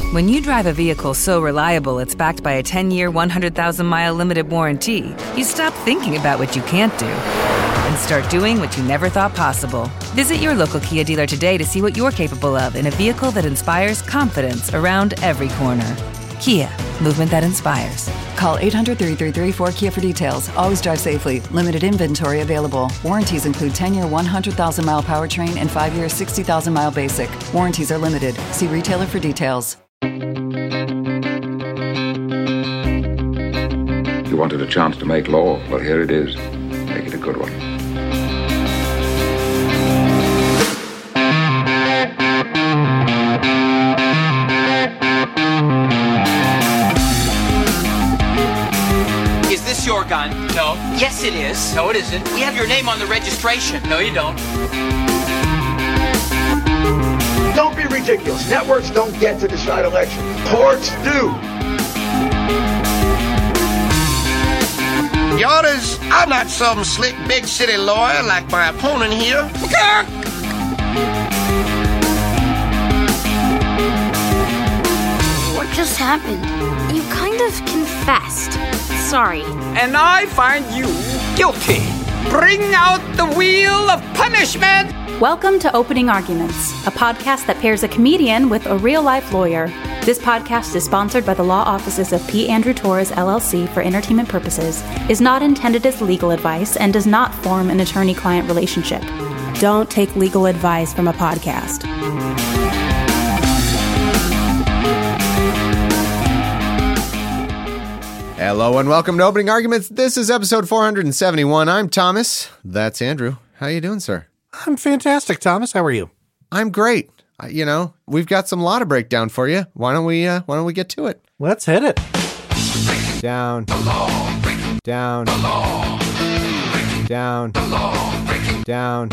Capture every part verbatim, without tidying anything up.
When you drive a vehicle so reliable it's backed by a ten-year, one hundred thousand mile limited warranty, you stop thinking about what you can't do and start doing what you never thought possible. Visit your local Kia dealer today to see what you're capable of in a vehicle that inspires confidence around every corner. Kia, movement that inspires. Call eight hundred, three three three, four K I A for details. Always drive safely. Limited inventory available. Warranties include ten-year, one hundred thousand mile powertrain and five-year, sixty thousand mile basic. Warranties are limited. See retailer for details. You wanted a chance to make law. Well, here it is. Make it a good one. Is this your gun? No. Yes, it is. No, it isn't. We have your name on the registration. No, you don't. Don't be ridiculous. Networks don't get to decide elections. Courts do. Your Honors, I'm not some slick big city lawyer like my opponent here. What just happened? You kind of confessed. Sorry. And I find you guilty. Bring out the wheel of punishment. Welcome to Opening Arguments, a podcast that pairs a comedian with a real-life lawyer. This podcast is sponsored by the law offices of P. Andrew Torres, L L C for entertainment purposes, is not intended as legal advice, and does not form an attorney-client relationship. Don't take legal advice from a podcast. Hello and welcome to Opening Arguments. This is episode four hundred seventy-one. I'm Thomas. That's Andrew. How you doing, sir? I'm fantastic, Thomas. How are you? I'm great. I, you know, we've got some law to break down for you. Why don't we? Uh, why don't we get to it? Let's hit it. Down, down, down, down.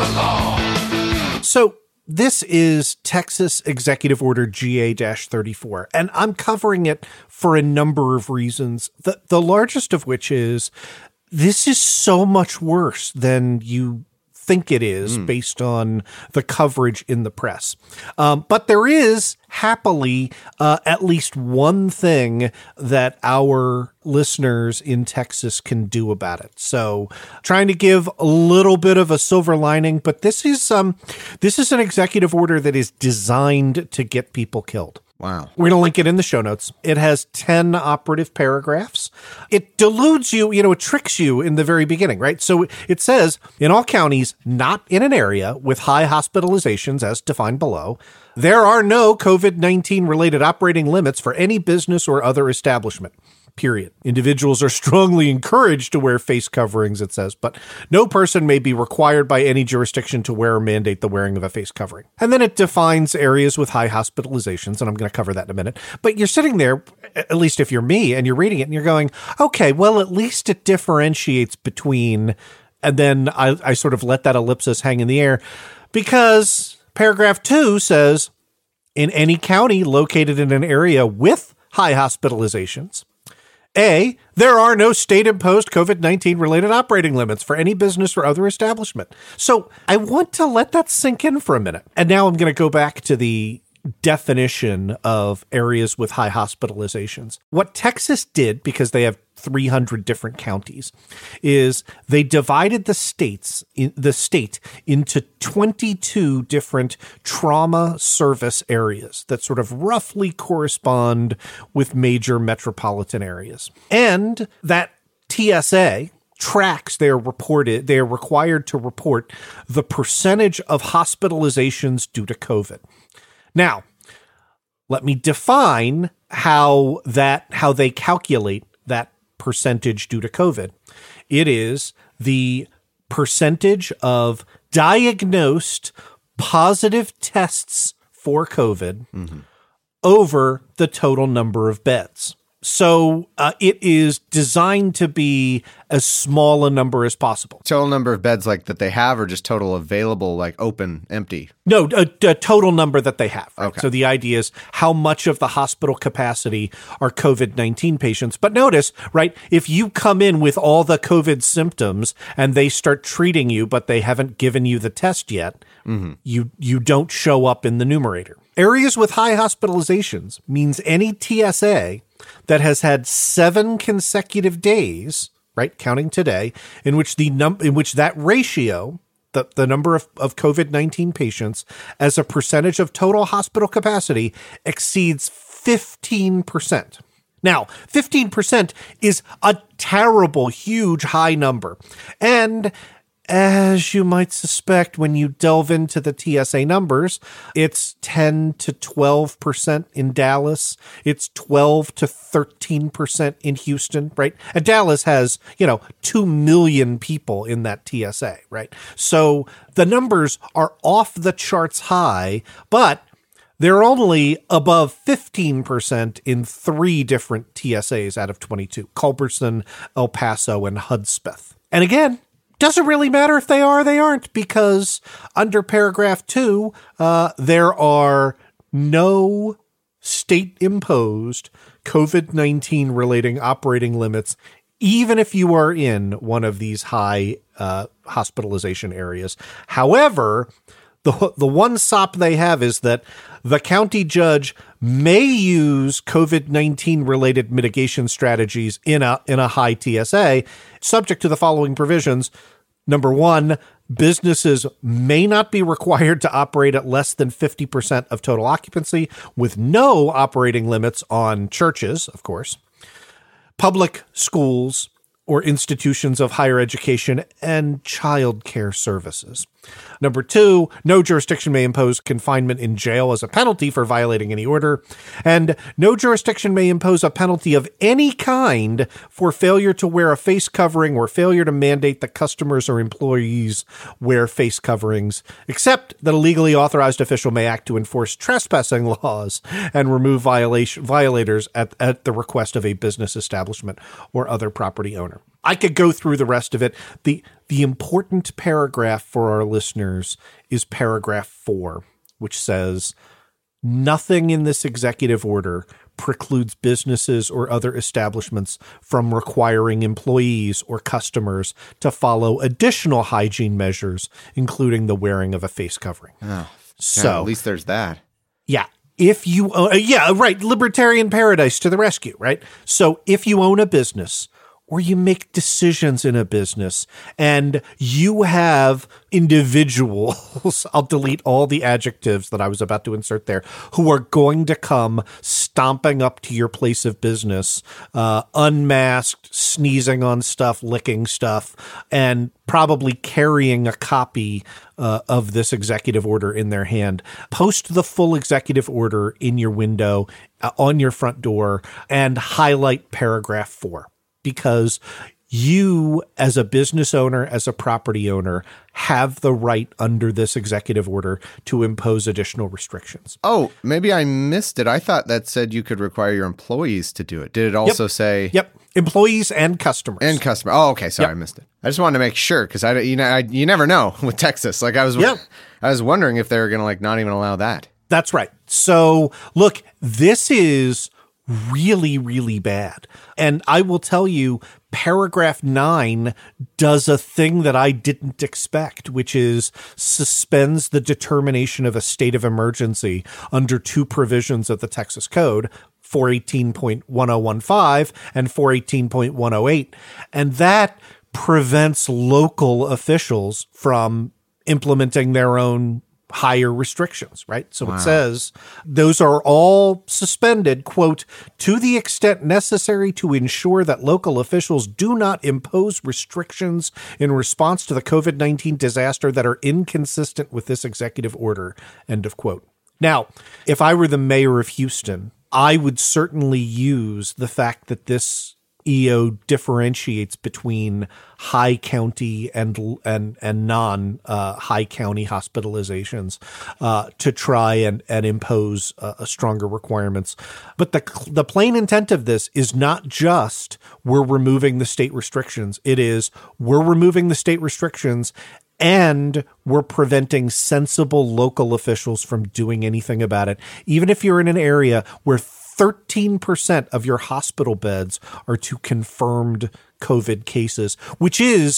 So this is Texas Executive Order G A thirty-four, and I'm covering it for a number of reasons. The the largest of which is this is so much worse than you think it is mm. based on the coverage in the press. Um, but there is happily uh, at least one thing that our listeners in Texas can do about it. So trying to give a little bit of a silver lining, but this is um, this is an executive order that is designed to get people killed. Wow. We're going to link it in the show notes. It has ten operative paragraphs. It deludes you, you know, it tricks you in the very beginning, right? So it says, in all counties not in an area with high hospitalizations as defined below, there are no COVID nineteen related operating limits for any business or other establishment. Period. Individuals are strongly encouraged to wear face coverings, it says, but no person may be required by any jurisdiction to wear or mandate the wearing of a face covering. And then it defines areas with high hospitalizations, and I'm going to cover that in a minute. But you're sitting there, at least if you're me, and you're reading it, and you're going, okay, well, at least it differentiates between, and then I, I sort of let that ellipsis hang in the air, because paragraph two says, in any county located in an area with high hospitalizations, A, there are no state-imposed COVID nineteen related operating limits for any business or other establishment. So I want to let that sink in for a minute. And now I'm going to go back to the definition of areas with high hospitalizations. What Texas did, because they have three hundred different counties, is they divided the states in the state into twenty-two different trauma service areas that sort of roughly correspond with major metropolitan areas. And that T S A tracks, they're reported, they're required to report the percentage of hospitalizations due to COVID. Now, let me define how that how they calculate that percentage due to COVID. It is the percentage of diagnosed positive tests for COVID mm-hmm. over the total number of beds. So uh, it is designed to be as small a number as possible. Total number of beds like that they have, or just total available, like open, empty? No, a, a total number that they have. Right? Okay. So the idea is how much of the hospital capacity are COVID nineteen patients. But notice, right, if you come in with all the COVID symptoms and they start treating you, but they haven't given you the test yet, Mm-hmm. You, you don't show up in the numerator. Areas with high hospitalizations means any T S A that has had seven consecutive days, right, counting today, in which the num- in which that ratio, the, the number of, of COVID nineteen patients as a percentage of total hospital capacity exceeds fifteen percent. Now, fifteen percent is a terrible, huge, high number. And as you might suspect, when you delve into the T S A numbers, it's ten to twelve percent in Dallas. It's twelve to thirteen percent in Houston, right? And Dallas has, you know, two million people in that T S A, right? So the numbers are off the charts high, but they're only above fifteen percent in three different T S As out of twenty-two, Culberson, El Paso, and Hudspeth. And again, doesn't really matter if they are or they aren't, because under paragraph two, uh, there are no state-imposed COVID nineteen relating operating limits, even if you are in one of these high uh, hospitalization areas. However, the the one sop they have is that the county judge may use COVID nineteen related mitigation strategies in a in a high T S A, subject to the following provisions. Number one, businesses may not be required to operate at less than fifty percent of total occupancy, with no operating limits on churches, of course, public schools, or institutions of higher education and child care services. Number two, no jurisdiction may impose confinement in jail as a penalty for violating any order, and no jurisdiction may impose a penalty of any kind for failure to wear a face covering or failure to mandate that customers or employees wear face coverings, except that a legally authorized official may act to enforce trespassing laws and remove violation violators at, at the request of a business establishment or other property owner. I could go through the rest of it. The the important paragraph for our listeners is paragraph four, which says, nothing in this executive order precludes businesses or other establishments from requiring employees or customers to follow additional hygiene measures, including the wearing of a face covering. Oh, so yeah, at least there's that. Yeah. If you, uh, yeah, right. Libertarian paradise to the rescue, right? So if you own a business, or you make decisions in a business, and you have individuals, I'll delete all the adjectives that I was about to insert there, who are going to come stomping up to your place of business, uh, unmasked, sneezing on stuff, licking stuff, and probably carrying a copy uh, of this executive order in their hand. Post the full executive order in your window, uh, on your front door, and highlight paragraph four. Because you, as a business owner, as a property owner, have the right under this executive order to impose additional restrictions. Oh, maybe I missed it. I thought that said you could require your employees to do it. Did it also yep. say? Yep. Employees and customers. And customer. Oh, okay. Sorry, yep. I missed it. I just wanted to make sure because I, you know, I, you never know with Texas. Like I was, yep. I was wondering if they were going to like not even allow that. That's right. So look, this is really, really bad. And I will tell you, paragraph nine does a thing that I didn't expect, which is suspends the determination of a state of emergency under two provisions of the Texas Code, four eighteen point one oh one five and four eighteen point one oh eight. And that prevents local officials from implementing their own higher restrictions, right? So wow. It says those are all suspended, quote, to the extent necessary to ensure that local officials do not impose restrictions in response to the COVID nineteen disaster that are inconsistent with this executive order, end of quote. Now, if I were the mayor of Houston, I would certainly use the fact that this E O differentiates between high county and and and non uh, high county hospitalizations uh, to try and and impose uh, stronger requirements. But the the plain intent of this is not just we're removing the state restrictions. It is we're removing the state restrictions and we're preventing sensible local officials from doing anything about it. Even if you're in an area where thirteen percent of your hospital beds are to confirmed COVID cases, which is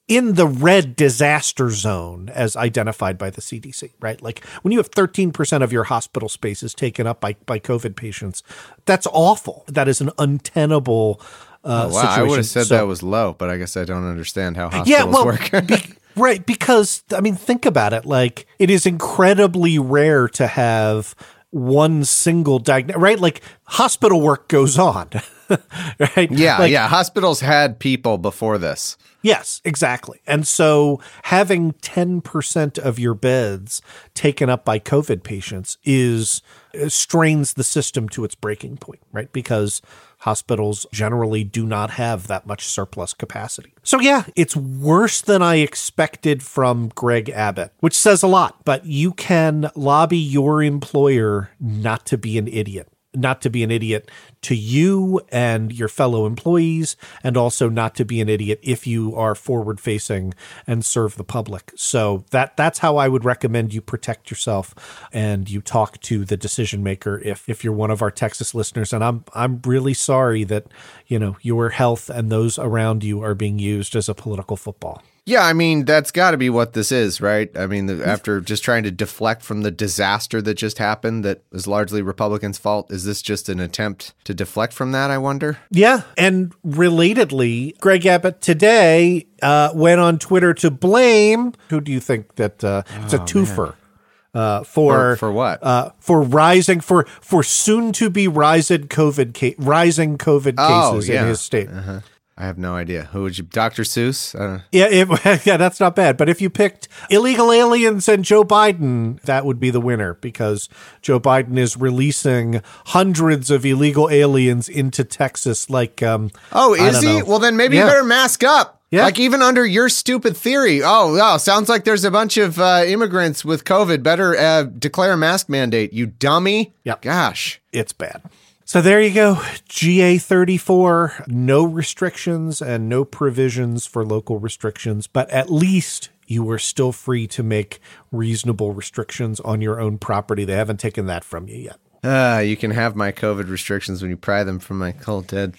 in the red disaster zone as identified by the C D C, right? Like when you have thirteen percent of your hospital spaces taken up by, by COVID patients, that's awful. That is an untenable uh, oh, wow. situation. I would have said so, that was low, but I guess I don't understand how hospitals yeah, well, work. be, right, because, I mean, think about it. Like, it is incredibly rare to have one single diagnosis, right? Like, hospital work goes on, right? Yeah, like, yeah. Hospitals had people before this. Yes, exactly. And so having ten percent of your beds taken up by COVID patients is strains the system to its breaking point, right? Because hospitals generally do not have that much surplus capacity. So yeah, it's worse than I expected from Greg Abbott, which says a lot, but you can lobby your employer not to be an idiot. Not to be an idiot to you and your fellow employees, and also not to be an idiot if you are forward facing and serve the public. So that that's how I would recommend you protect yourself and you talk to the decision maker if if you're one of our Texas listeners. And I'm I'm really sorry that, you know, your health and those around you are being used as a political football. Yeah, I mean, that's got to be what this is, right? I mean, the, after just trying to deflect from the disaster that just happened that was largely Republicans' fault, is this just an attempt to deflect from that, I wonder? Yeah, and relatedly, Greg Abbott today uh, went on Twitter to blame, who do you think that, uh, it's a Oh, twofer. Uh, for for, for what? Uh, for rising for for soon to be rising COVID ca- rising COVID cases oh, yeah. in his state. Uh-huh. I have no idea. Who would you, Doctor Seuss? Uh, Yeah, it, yeah, that's not bad. But if you picked illegal aliens and Joe Biden, that would be the winner because Joe Biden is releasing hundreds of illegal aliens into Texas. Like, um, oh, is he? Know. Well, then maybe yeah. you better mask up. Yeah. Like even under your stupid theory. Oh, wow. Sounds like there's a bunch of uh, immigrants with COVID. Better uh, declare a mask mandate, you dummy. Yep. Gosh. It's bad. So there you go. G A thirty-four, no restrictions and no provisions for local restrictions, but at least you are still free to make reasonable restrictions on your own property. They haven't taken that from you yet. Uh, you can have my COVID restrictions when you pry them from my cold dead.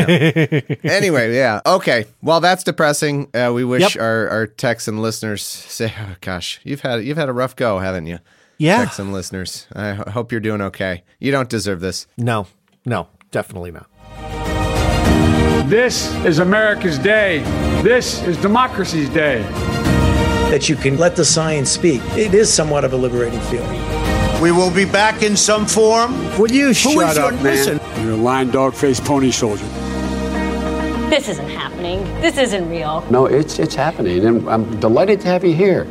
Anyway, yeah. Okay. Well, that's depressing. Uh, we wish Yep. our, our Texan listeners say, oh, gosh, you've had you've had a rough go, haven't you? Yeah. Texan listeners. I ho- hope you're doing okay. You don't deserve this. No, no, definitely not. This is America's day. This is democracy's day. That you can let the science speak. It is somewhat of a liberating feeling. We will be back in some form. Will you Who shut is up, your man? mission? You're a lying dog-faced pony soldier. This isn't happening. This isn't real. No, it's it's happening, and I'm delighted to have you here.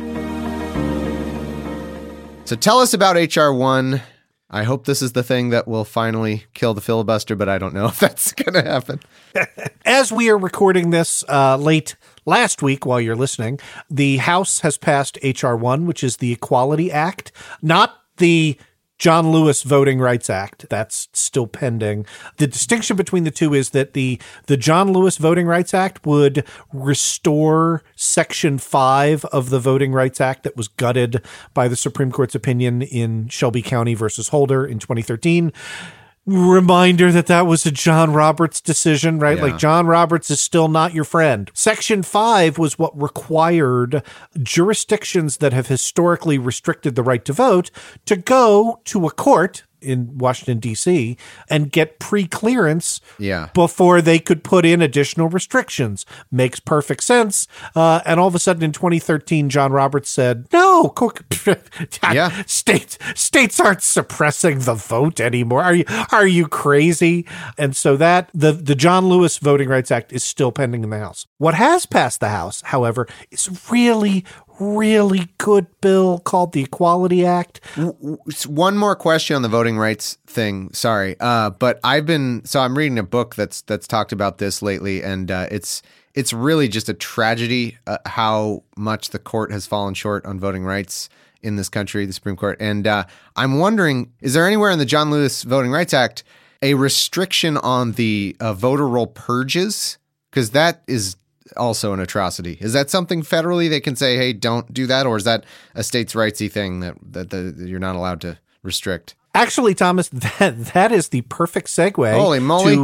So tell us about H R one. I hope this is the thing that will finally kill the filibuster, but I don't know if that's going to happen. As we are recording this uh, late last week while you're listening, the House has passed H R one, which is the Equality Act, not the John Lewis Voting Rights Act. That's still pending. The distinction between the two is that the, the John Lewis Voting Rights Act would restore Section five of the Voting Rights Act that was gutted by the Supreme Court's opinion in Shelby County versus Holder in twenty thirteen. Reminder that that was a John Roberts decision, right? Yeah. Like John Roberts is still not your friend. Section five was what required jurisdictions that have historically restricted the right to vote to go to a court in Washington, D C and get pre-clearance Yeah. before they could put in additional restrictions. Makes perfect sense. Uh, and all of a sudden in twenty thirteen, John Roberts said, no, co- Yeah. states, states aren't suppressing the vote anymore. Are you, are you crazy? And so that the, the John Lewis Voting Rights Act is still pending in the House. What has passed the House, however, is really, really good bill called the Equality Act. One more question on the voting rights thing. Sorry. Uh, but I've been, so I'm reading a book that's, that's talked about this lately, and uh, it's, it's really just a tragedy uh, how much the court has fallen short on voting rights in this country, the Supreme Court. And uh, I'm wondering, is there anywhere in the John Lewis Voting Rights Act a restriction on the uh, voter roll purges? Because that is also an atrocity. Is that something federally they can say, hey, don't do that? Or is that a states' rightsy thing that, that, the, that you're not allowed to restrict? Actually, Thomas, that that is the perfect segue Holy moly. to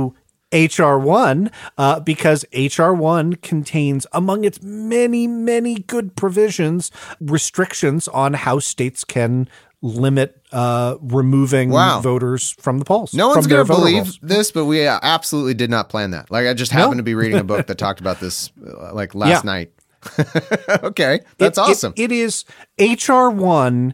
H R one, uh, because H R one contains, among its many, many good provisions, restrictions on how states can limit uh, removing wow. voters from the polls. No one's going to believe rolls. this, but we absolutely did not plan that. Like, I just happened no. to be reading a book that talked about this uh, like last yeah. night. Okay, that's it, awesome. It, it is, H R one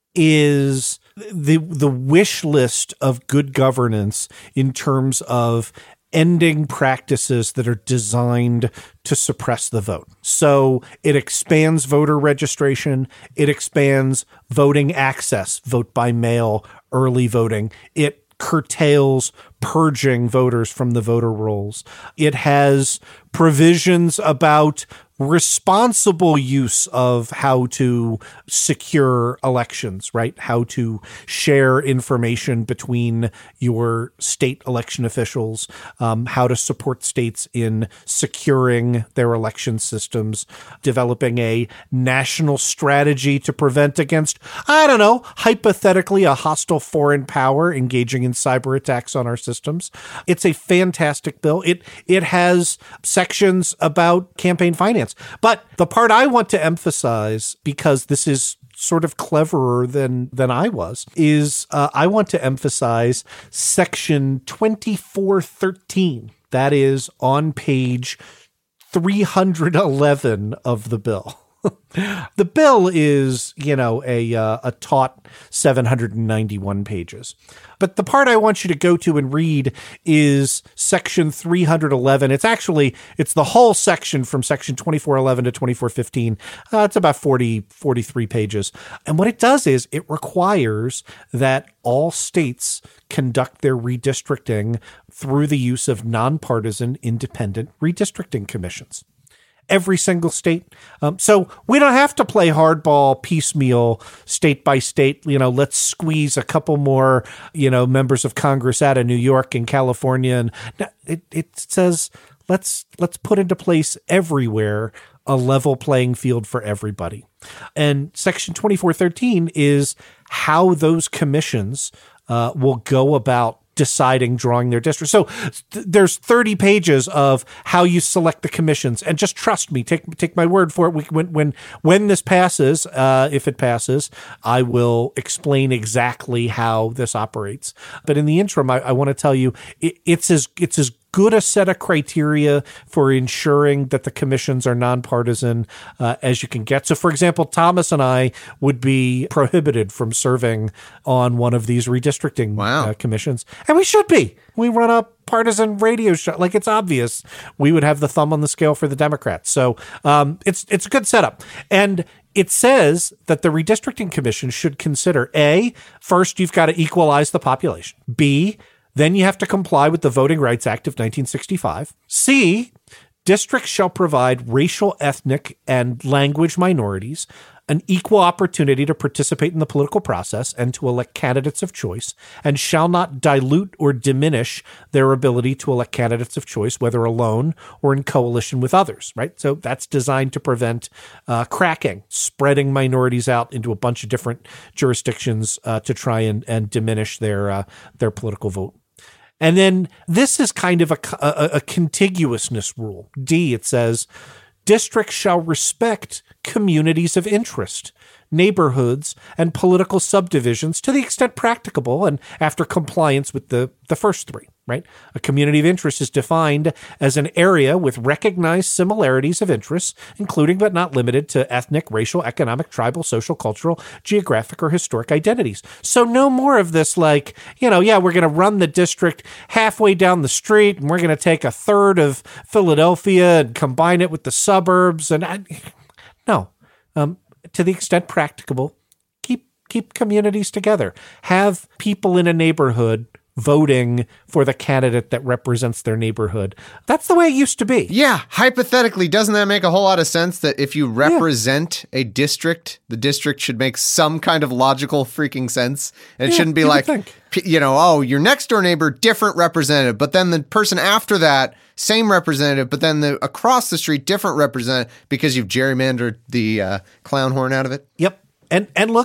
is the the wish list of good governance in terms of ending practices that are designed to suppress the vote. So it expands voter registration. It expands voting access, vote by mail, early voting. It curtails purging voters from the voter rolls. It has provisions about responsible use of how to secure elections, right? How to share information between your state election officials, um, how to support states in securing their election systems, developing a national strategy to prevent against, I don't know, hypothetically a hostile foreign power engaging in cyber attacks on our systems. It's a fantastic bill. It it has sections about campaign finance. But the part I want to emphasize, because this is sort of cleverer than than I was, is uh, I want to emphasize section twenty-four thirteen. That is on page three hundred eleven of the bill. The bill is, you know, a uh, a taut seven hundred ninety-one pages. But the part I want you to go to and read is section three hundred eleven. It's actually, it's the whole section from section twenty-four eleven to twenty-four fifteen. Uh, it's about forty, forty-three pages. And what it does is it requires that all states conduct their redistricting through the use of nonpartisan independent redistricting commissions. Every single state. Um, so we don't have to play hardball piecemeal state by state. You know, let's squeeze a couple more, you know, members of Congress out of New York and California. And it, it says, let's, let's put into place everywhere a level playing field for everybody. And section twenty-four thirteen is how those commissions uh, will go about deciding, drawing their district. So th- there's thirty pages of how you select the commissions, and just trust me, take take my word for it. We, when when when this passes, uh, if it passes, I will explain exactly how this operates. But in the interim, I, I want to tell you, it, it's as it's as good a set of criteria for ensuring that the commissions are nonpartisan uh, as you can get. So, for example, Thomas and I would be prohibited from serving on one of these redistricting wow. uh, commissions, and we should be. We run a partisan radio show. Like, it's obvious we would have the thumb on the scale for the Democrats. So um, it's it's a good setup. And it says that the redistricting commission should consider, A, first, you've got to equalize the population. B, then you have to comply with the Voting Rights Act of nineteen sixty-five. C, districts shall provide racial, ethnic, and language minorities an equal opportunity to participate in the political process and to elect candidates of choice, and shall not dilute or diminish their ability to elect candidates of choice, whether alone or in coalition with others, right? So that's designed to prevent uh, cracking, spreading minorities out into a bunch of different jurisdictions uh, to try and, and diminish their uh, their political vote. And then this is kind of a, a, a contiguousness rule. D, it says, districts shall respect communities of interest, neighborhoods, and political subdivisions to the extent practicable and after compliance with the, the first three, right? A community of interest is defined as an area with recognized similarities of interests, including but not limited to ethnic, racial, economic, tribal, social, cultural, geographic, or historic identities. So no more of this like, you know, yeah, we're going to run the district halfway down the street and we're going to take a third of Philadelphia and combine it with the suburbs. And I, no, um, to the extent practicable, keep keep communities together. Have people in a neighborhood voting for the candidate that represents their neighborhood. That's the way it used to be. Yeah. Hypothetically, doesn't that make a whole lot of sense that if you represent yeah. a district, the district should make some kind of logical freaking sense? And it yeah, shouldn't be like, think. you know, oh, your next door neighbor, different representative, but then the person after that, same representative, but then the across the street, different representative because you've gerrymandered the uh, clown horn out of it. Yep. And and look,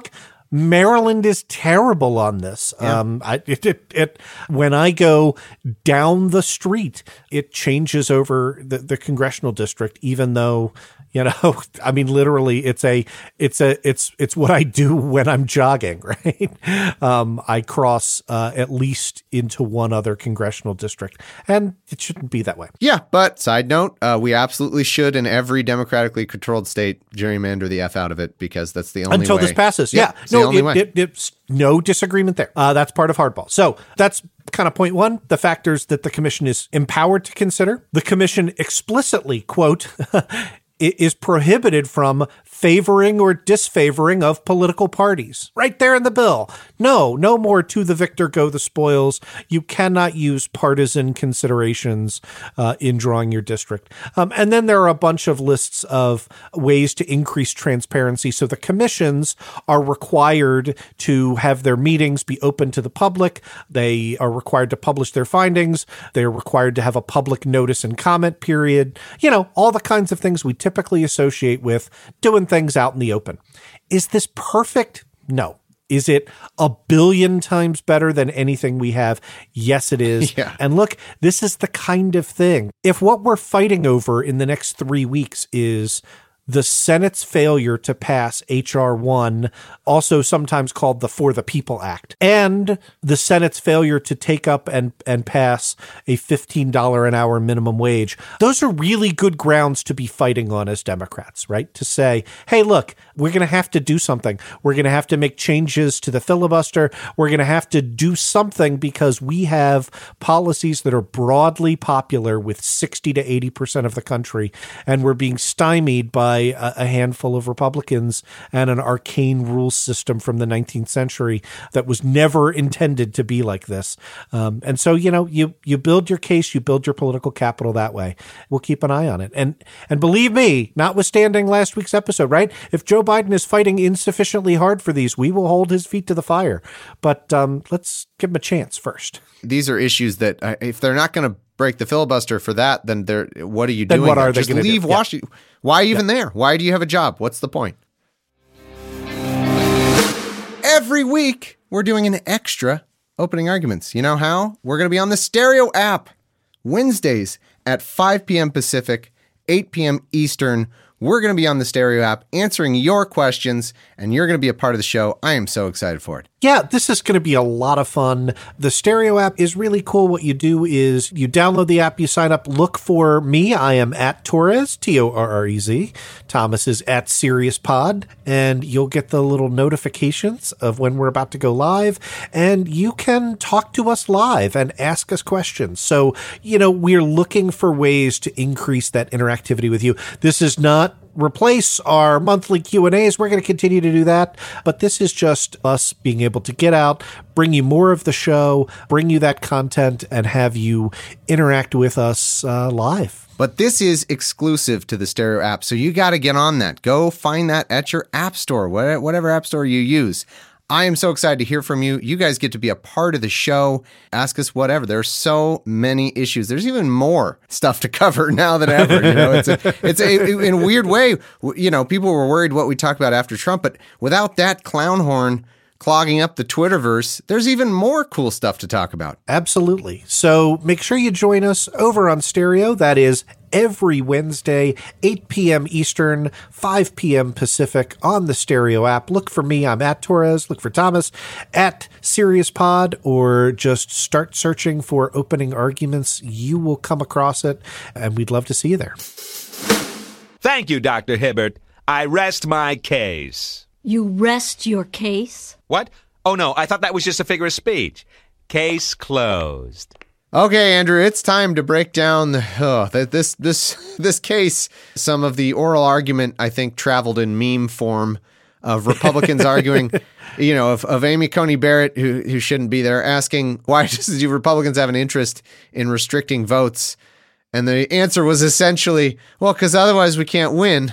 Maryland is terrible on this. Yeah. Um, I, it, it, it, when I go down the street, it changes over the, the congressional district, even though, you know, I mean, literally it's a, it's a, it's, it's what I do when I'm jogging, right? Um, I cross, uh, at least into one other congressional district, and it shouldn't be that way. Yeah. But side note, uh, we absolutely should in every democratically controlled state gerrymander the F out of it, because that's the only Until way. this passes. Yeah. yeah. No, it, it, it's no disagreement there. Uh, that's part of hardball. So that's kind of point one, the factors that the commission is empowered to consider. The commission explicitly, quote, is prohibited from favoring or disfavoring of political parties. Right there in the bill. No, no more to the victor go the spoils. You cannot use partisan considerations uh, in drawing your district. Um, and then there are a bunch of lists of ways to increase transparency. So the commissions are required to have their meetings be open to the public. They are required to publish their findings. They're required to have a public notice and comment period. You know, all the kinds of things we typically associate with doing things out in the open. Is this perfect? No. Is it a billion times better than anything we have? Yes, it is. Yeah. And look, this is the kind of thing. If what we're fighting over in the next three weeks is the Senate's failure to pass H R one, also sometimes called the For the People Act, and the Senate's failure to take up and, and pass a fifteen dollars an hour minimum wage, those are really good grounds to be fighting on as Democrats, right? To say, hey, look, we're going to have to do something. We're going to have to make changes to the filibuster. We're going to have to do something because we have policies that are broadly popular with sixty to eighty percent of the country, and we're being stymied by a handful of Republicans and an arcane rules system from the nineteenth century that was never intended to be like this. Um, and so, you know, you you build your case, you build your political capital that way. We'll keep an eye on it. And and believe me, notwithstanding last week's episode, right? If Joe Biden is fighting insufficiently hard for these, we will hold his feet to the fire. But um, let's give him a chance first. These are issues that uh, if they're not going to break the filibuster for that, then they're, what are you then doing? What there? are they Just gonna leave do? Washington. Yeah. Why even yeah. there? Why do you have a job? What's the point? Every week, we're doing an extra opening arguments. You know how? We're going to be on the Stereo app Wednesdays at five p.m. Pacific, eight p.m. Eastern. We're going to be on the Stereo app answering your questions, and you're going to be a part of the show. I am so excited for it. Yeah, this is going to be a lot of fun. The Stereo app is really cool. What you do is you download the app, you sign up, look for me. I am at Torres, T O R R E Z. Thomas is at SiriusPod, and you'll get the little notifications of when we're about to go live, and you can talk to us live and ask us questions. So, you know, we're looking for ways to increase that interactivity with you. This is not replace our monthly Q and A's. We're going to continue to do that. But this is just us being able to get out, bring you more of the show, bring you that content, and have you interact with us uh, live. But this is exclusive to the Stereo app, so you got to get on that. Go find that at your app store, whatever app store you use. I am so excited to hear from you. You guys get to be a part of the show. Ask us whatever. There's so many issues. There's even more stuff to cover now than ever. You know, it's a, it's a, in a weird way. You know, people were worried what we talked about after Trump, but without that clown horn clogging up the Twitterverse, there's even more cool stuff to talk about. Absolutely. So make sure you join us over on Stereo. That is every Wednesday, eight p.m. Eastern, five p.m. Pacific on the Stereo app. Look for me. I'm at Torres. Look for Thomas at SiriusPod, or just start searching for opening arguments. You will come across it, and we'd love to see you there. Thank you, Doctor Hibbert. I rest my case. You rest your case? What? Oh, no, I thought that was just a figure of speech. Case closed. Okay, Andrew, it's time to break down the, oh, this this this case. Some of the oral argument, I think, traveled in meme form of Republicans arguing, you know, of, of Amy Coney Barrett, who who shouldn't be there, asking, why do Republicans have an interest in restricting votes? And the answer was essentially, well, because otherwise we can't win,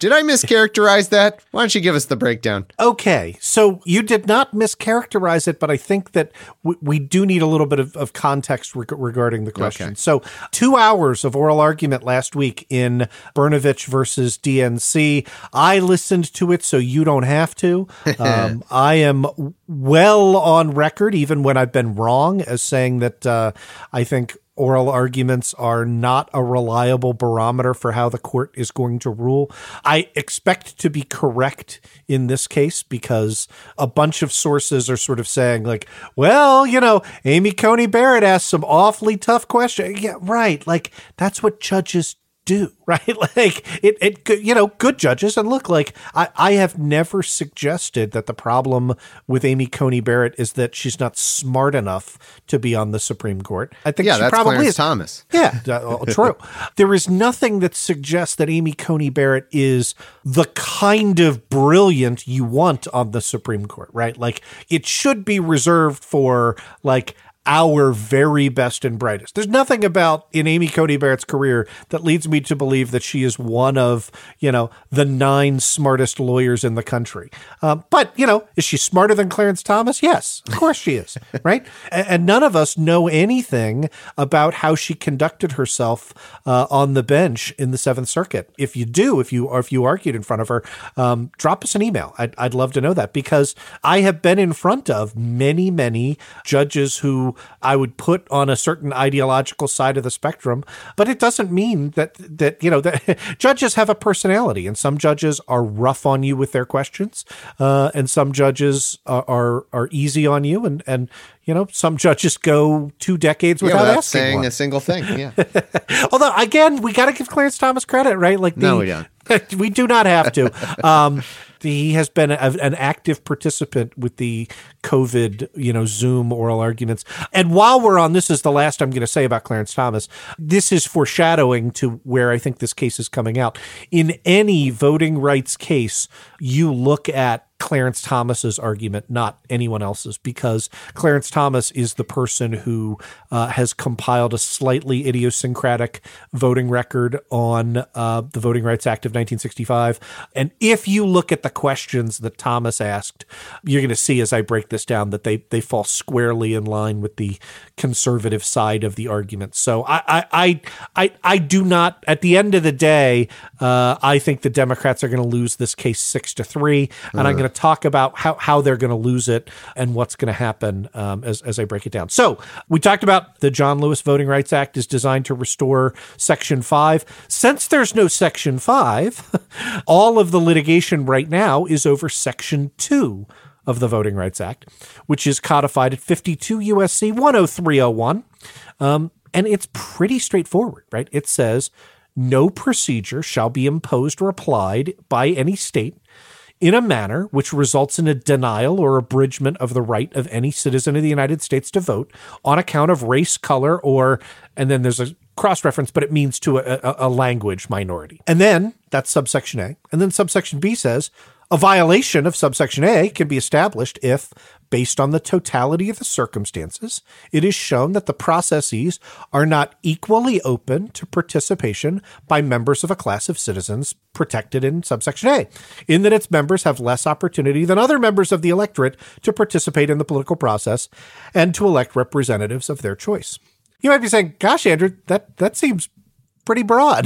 Did I mischaracterize that? Why don't you give us the breakdown? Okay, so you did not mischaracterize it, but I think that w- we do need a little bit of, of context reg- regarding the question. Okay. So two hours of oral argument last week in Brnovich versus D N C. I listened to it, so you don't have to. Um, I am well on record, even when I've been wrong, as saying that uh, I think oral arguments are not a reliable barometer for how the court is going to rule. I expect to be correct in this case because a bunch of sources are sort of saying like, well, you know, Amy Coney Barrett asked some awfully tough questions. Yeah, right. Like that's what judges do, right? Like it, it, you know, good judges. And look, like I, I have never suggested that the problem with Amy Coney Barrett is that she's not smart enough to be on the Supreme Court. I think yeah, she that's probably Clarence is. Thomas. Yeah, uh, true. There is nothing that suggests that Amy Coney Barrett is the kind of brilliant you want on the Supreme Court, right? Like it should be reserved for like our very best and brightest. There's nothing about in Amy Coney Barrett's career that leads me to believe that she is one of, you know, the nine smartest lawyers in the country. Um, but, you know, is she smarter than Clarence Thomas? Yes, of course she is, right? And, and none of us know anything about how she conducted herself uh, on the bench in the Seventh Circuit. If you do, if you or if you argued in front of her, um, drop us an email. I'd, I'd love to know that because I have been in front of many, many judges who I would put on a certain ideological side of the spectrum, but it doesn't mean that, that you know, that judges have a personality, and some judges are rough on you with their questions, uh, and some judges are, are, are easy on you, and, and, you know, some judges go two decades without, yeah, without asking saying one. a single thing. Yeah. Although, again, we got to give Clarence Thomas credit, right? Like, the, no, we don't. We do not have to. Um, he has been a, an active participant with the COVID, you know, Zoom oral arguments. And while we're on, this is the last I'm going to say about Clarence Thomas. This is foreshadowing to where I think this case is coming out. In any voting rights case, you look at Clarence Thomas's argument, not anyone else's, because Clarence Thomas is the person who uh, has compiled a slightly idiosyncratic voting record on uh, the Voting Rights Act of nineteen sixty-five. And if you look at the questions that Thomas asked, you're going to see as I break this down that they they fall squarely in line with the conservative side of the argument. So I I I I, I do not, at the end of the day, uh, I think the Democrats are going to lose this case six to three, and uh. I'm going to talk about how, how they're going to lose it and what's going to happen um, as, as I break it down. So we talked about the John Lewis Voting Rights Act is designed to restore Section five. Since there's no Section five, all of the litigation right now is over Section two of the Voting Rights Act, which is codified at fifty-two U S C one oh three oh one. Um, and it's pretty straightforward, right? It says, no procedure shall be imposed or applied by any state in a manner which results in a denial or abridgment of the right of any citizen of the United States to vote on account of race, color, or, and then there's a cross-reference, but it means to a, a, a language minority. And then that's subsection A. And then subsection B says, a violation of subsection A can be established if, based on the totality of the circumstances, it is shown that the processes are not equally open to participation by members of a class of citizens protected in subsection A, in that its members have less opportunity than other members of the electorate to participate in the political process and to elect representatives of their choice. You might be saying, gosh, Andrew, that, that seems pretty broad.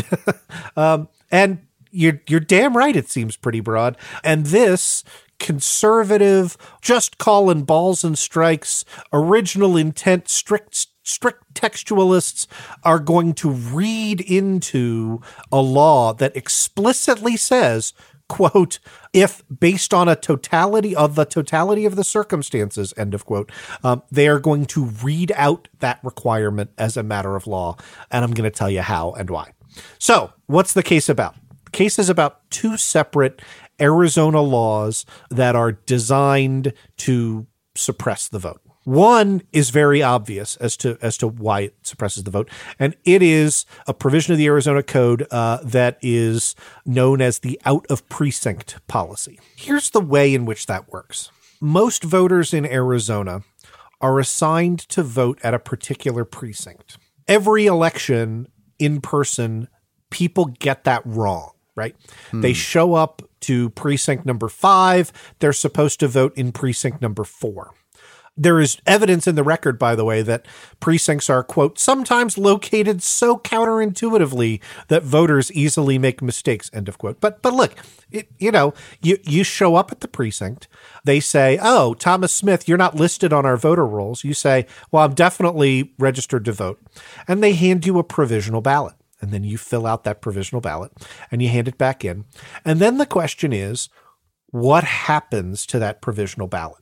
um, and You're you're damn right. It seems pretty broad. And this conservative, just calling balls and strikes, original intent, strict strict textualists are going to read into a law that explicitly says, quote, if based on a totality of the totality of the circumstances, end of quote, um, they are going to read out that requirement as a matter of law. And I'm going to tell you how and why. So what's the case about? Case is about two separate Arizona laws that are designed to suppress the vote. One is very obvious as to as to why it suppresses the vote, and it is a provision of the Arizona Code uh, that is known as the out-of-precinct policy. Here's the way in which that works. Most voters in Arizona are assigned to vote at a particular precinct. Every election in person, people get that wrong. right? Hmm. They show up to precinct number five. They're supposed to vote in precinct number four. There is evidence in the record, by the way, that precincts are, quote, sometimes located so counterintuitively that voters easily make mistakes, end of quote. But but look, it, you know, you, you show up at the precinct. They say, oh, Thomas Smith, you're not listed on our voter rolls. You say, well, I'm definitely registered to vote. And they hand you a provisional ballot. And then you fill out that provisional ballot and you hand it back in. And then the question is, what happens to that provisional ballot?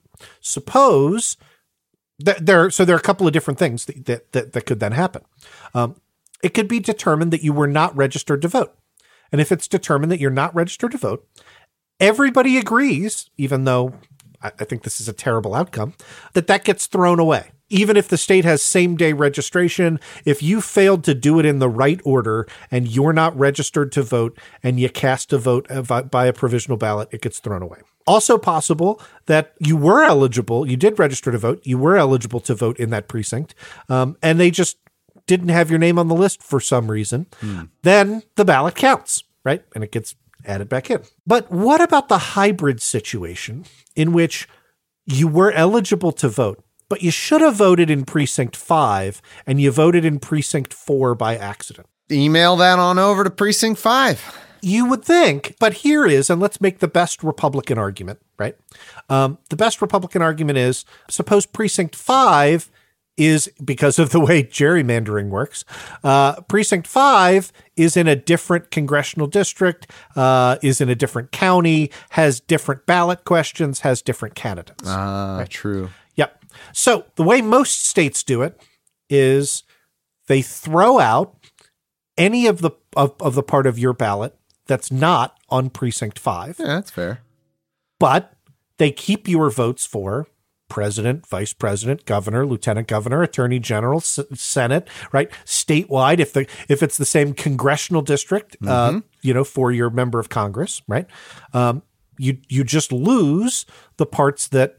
Suppose that there, so there are a couple of different things that, that, that could then happen. Um, it could be determined that you were not registered to vote. And if it's determined that you're not registered to vote, everybody agrees, even though I, I think this is a terrible outcome, that that gets thrown away. Even if the state has same-day registration, if you failed to do it in the right order and you're not registered to vote and you cast a vote by a provisional ballot, it gets thrown away. Also possible that you were eligible, you did register to vote, you were eligible to vote in that precinct, um, and they just didn't have your name on the list for some reason. Hmm. Then the ballot counts, right? And it gets added back in. But what about the hybrid situation in which you were eligible to vote, but you should have voted in precinct five and you voted in precinct four by accident? Email that on over to precinct five. You would think, but here is, and let's make the best Republican argument, right? Um, the best Republican argument is, suppose precinct five is, because of the way gerrymandering works, uh, precinct five is in a different congressional district, uh, is in a different county, has different ballot questions, has different candidates. Ah, right? True. Yep. So the way most states do it is they throw out any of the of, of the part of your ballot that's not on precinct five. Yeah, that's fair. But they keep your votes for president, vice president, governor, lieutenant governor, attorney general, S- Senate, right? Statewide, if the if it's the same congressional district, mm-hmm. uh, you know, for your member of Congress, right? Um, you you just lose the parts that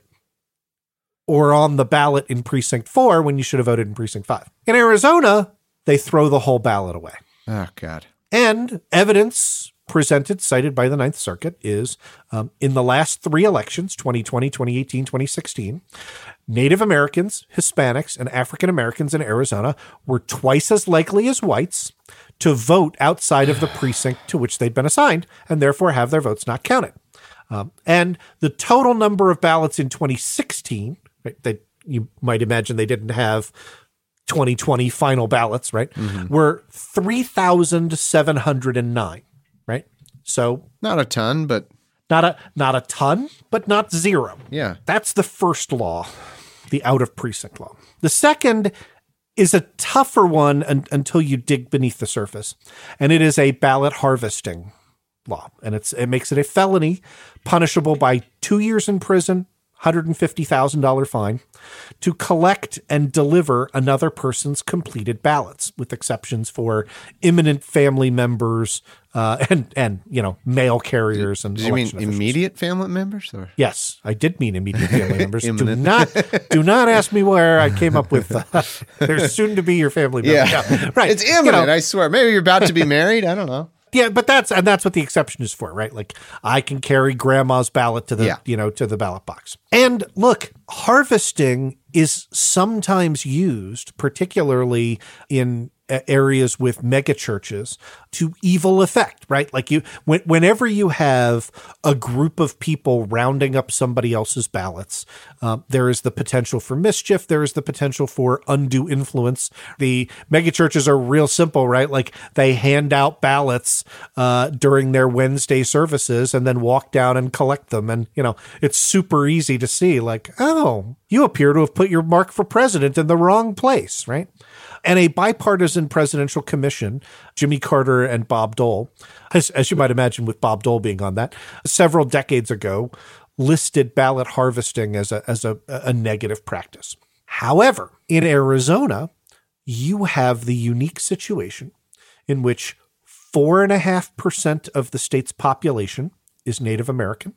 or on the ballot in precinct four when you should have voted in precinct five. In Arizona, they throw the whole ballot away. Oh, God. And evidence presented, cited by the Ninth Circuit, is um, in the last three elections, twenty twenty, twenty eighteen, twenty sixteen, Native Americans, Hispanics, and African Americans in Arizona were twice as likely as whites to vote outside of the precinct to which they'd been assigned, and therefore have their votes not counted. Um, and the total number of ballots in twenty sixteen, right, they, you might imagine they didn't have twenty twenty final ballots, right, mm-hmm. were three thousand seven hundred nine, right? So not a ton, but not a, not a ton, but not zero. Yeah. That's the first law, the out of precinct law. The second is a tougher one un- until you dig beneath the surface. And it is a ballot harvesting law. And it's, it makes it a felony punishable by two years in prison, one hundred fifty thousand dollars fine, to collect and deliver another person's completed ballots, with exceptions for imminent family members uh, and, and, you know, mail carriers. And did you mean officials. Immediate family members? Or? Yes, I did mean immediate family members. do not do not ask me where I came up with uh, they're soon to be your family member. Yeah, yeah. Right. It's imminent, you know, I swear. Maybe you're about to be married. I don't know. Yeah, but that's and that's what the exception is for, right? Like I can carry grandma's ballot to the yeah. you know to the ballot box. And look, harvesting is sometimes used, particularly in areas with mega churches, to evil effect, right? Like you, when, whenever you have a group of people rounding up somebody else's ballots, um, there is the potential for mischief. There is the potential for undue influence. The mega churches are real simple, right? Like they hand out ballots uh, during their Wednesday services and then walk down and collect them. And, you know, it's super easy to see like, oh, you appear to have put your mark for president in the wrong place, right? And a bipartisan presidential commission, Jimmy Carter and Bob Dole, as, as you might imagine with Bob Dole being on that, several decades ago, listed ballot harvesting as a, as a, a negative practice. However, in Arizona, you have the unique situation in which four and a half percent of the state's population is Native American.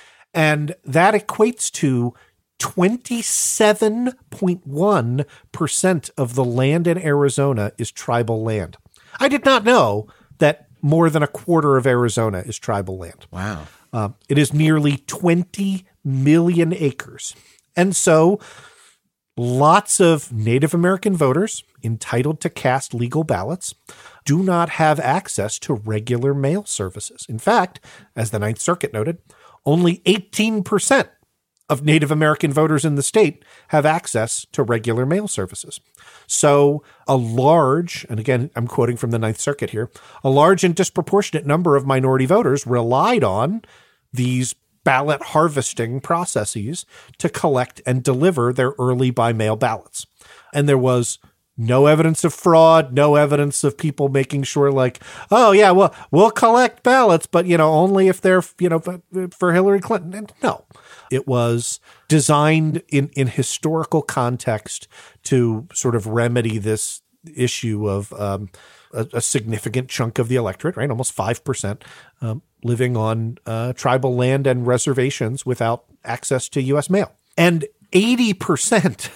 And that equates to twenty-seven point one percent of the land in Arizona is tribal land. I did not know that more than a quarter of Arizona is tribal land. Wow. Um, it is nearly twenty million acres. And so lots of Native American voters entitled to cast legal ballots do not have access to regular mail services. In fact, as the Ninth Circuit noted, only eighteen percent of Native American voters in the state have access to regular mail services. So a large, and again, I'm quoting from the Ninth Circuit here, a large and disproportionate number of minority voters relied on these ballot harvesting processes to collect and deliver their early by mail ballots. And there was no evidence of fraud, no evidence of people making sure like, oh yeah, well, we'll collect ballots, but you know, only if they're, you know, for, for Hillary Clinton. And no, it was designed in, in historical context to sort of remedy this issue of um, a, a significant chunk of the electorate, right? Almost five percent um, living on uh, tribal land and reservations without access to U S mail. And eighty percent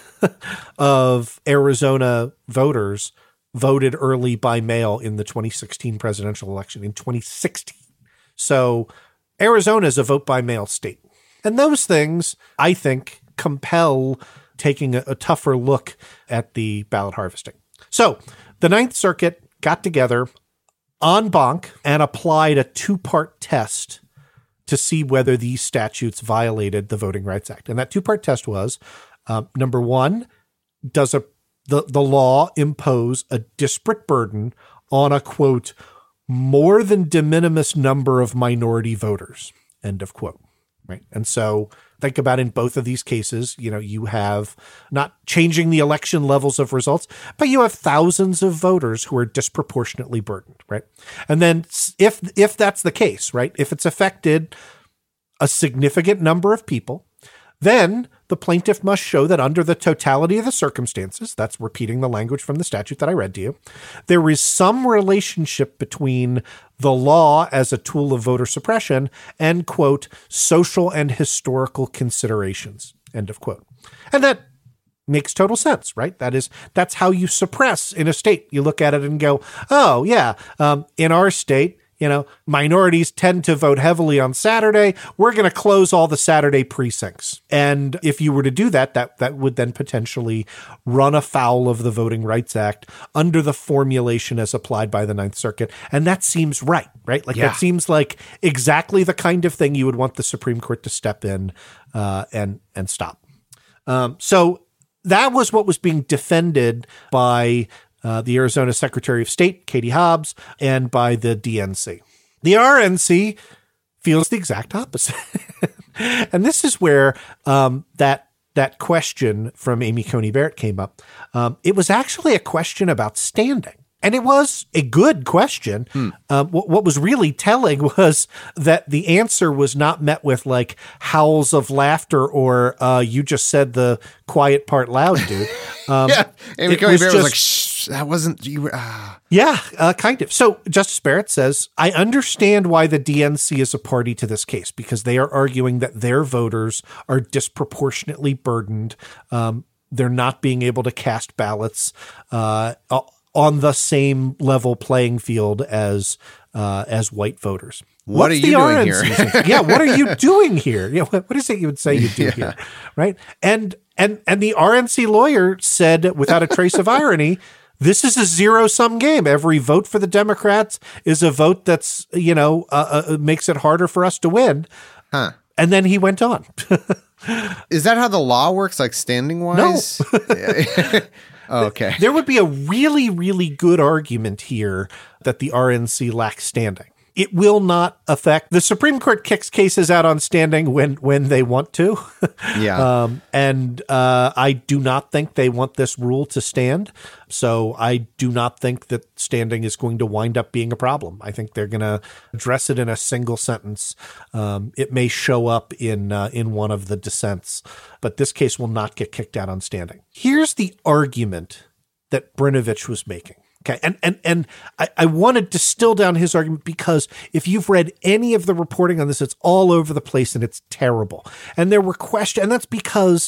of Arizona voters voted early by mail in the twenty sixteen presidential election, in twenty sixteen. So Arizona is a vote by mail state. And those things, I think, compel taking a, a tougher look at the ballot harvesting. So the Ninth Circuit got together en banc and applied a two-part test to see whether these statutes violated the Voting Rights Act. And that two-part test was, uh, number one, does a the, the law impose a disparate burden on a, quote, more than de minimis number of minority voters, end of quote. Right. And so think about in both of these cases, you know, you have not changing the election levels of results, but you have thousands of voters who are disproportionately burdened. Right. And then if if that's the case, right, if it's affected a significant number of people, then the plaintiff must show that under the totality of the circumstances, that's repeating the language from the statute that I read to you, there is some relationship between the law as a tool of voter suppression and, quote, social and historical considerations, end of quote. And that makes total sense, right? That is, that's how you suppress in a state. You look at it and go, oh, yeah, um, in our state, you know, minorities tend to vote heavily on Saturday. We're going to close all the Saturday precincts. And if you were to do that, that that would then potentially run afoul of the Voting Rights Act under the formulation as applied by the Ninth Circuit. And that seems right, right? Like yeah. that seems like exactly the kind of thing you would want the Supreme Court to step in uh, and and stop. Um, so that was what was being defended by Uh, the Arizona Secretary of State, Katie Hobbs, and by the D N C. The R N C feels the exact opposite. And this is where um, that that question from Amy Coney Barrett came up. Um, it was actually a question about standing. And it was a good question. Hmm. Um, what, what was really telling was that the answer was not met with like howls of laughter or uh, you just said the quiet part loud, dude. Um, yeah, Amy Coney Barrett was like, shh, that wasn't you. Uh. Yeah, uh, kind of. So Justice Barrett says, I understand why the D N C is a party to this case because they are arguing that their voters are disproportionately burdened. Um, they're not being able to cast ballots uh, on the same level playing field as uh, as white voters. What What's are you doing R N C here? Yeah, what are you doing here? Yeah, what, what is it you would say you do yeah. here? Right? And and and the R N C lawyer said, without a trace of irony, this is a zero-sum game. Every vote for the Democrats is a vote that's, you know, uh, uh, makes it harder for us to win. Huh. And then he went on. Is that how the law works, like standing-wise? No. Oh, okay. There would be a really, really good argument here that the R N C lacks standing. It will not affect the Supreme Court kicks cases out on standing when, when they want to. Yeah. Um, and uh, I do not think they want this rule to stand. So I do not think that standing is going to wind up being a problem. I think they're going to address it in a single sentence. Um, it may show up in uh, in one of the dissents, but this case will not get kicked out on standing. Here's the argument that Brnovich was making. Okay. And, and, and I, I want to distill down his argument because if you've read any of the reporting on this, it's all over the place and it's terrible. And there were questions, and that's because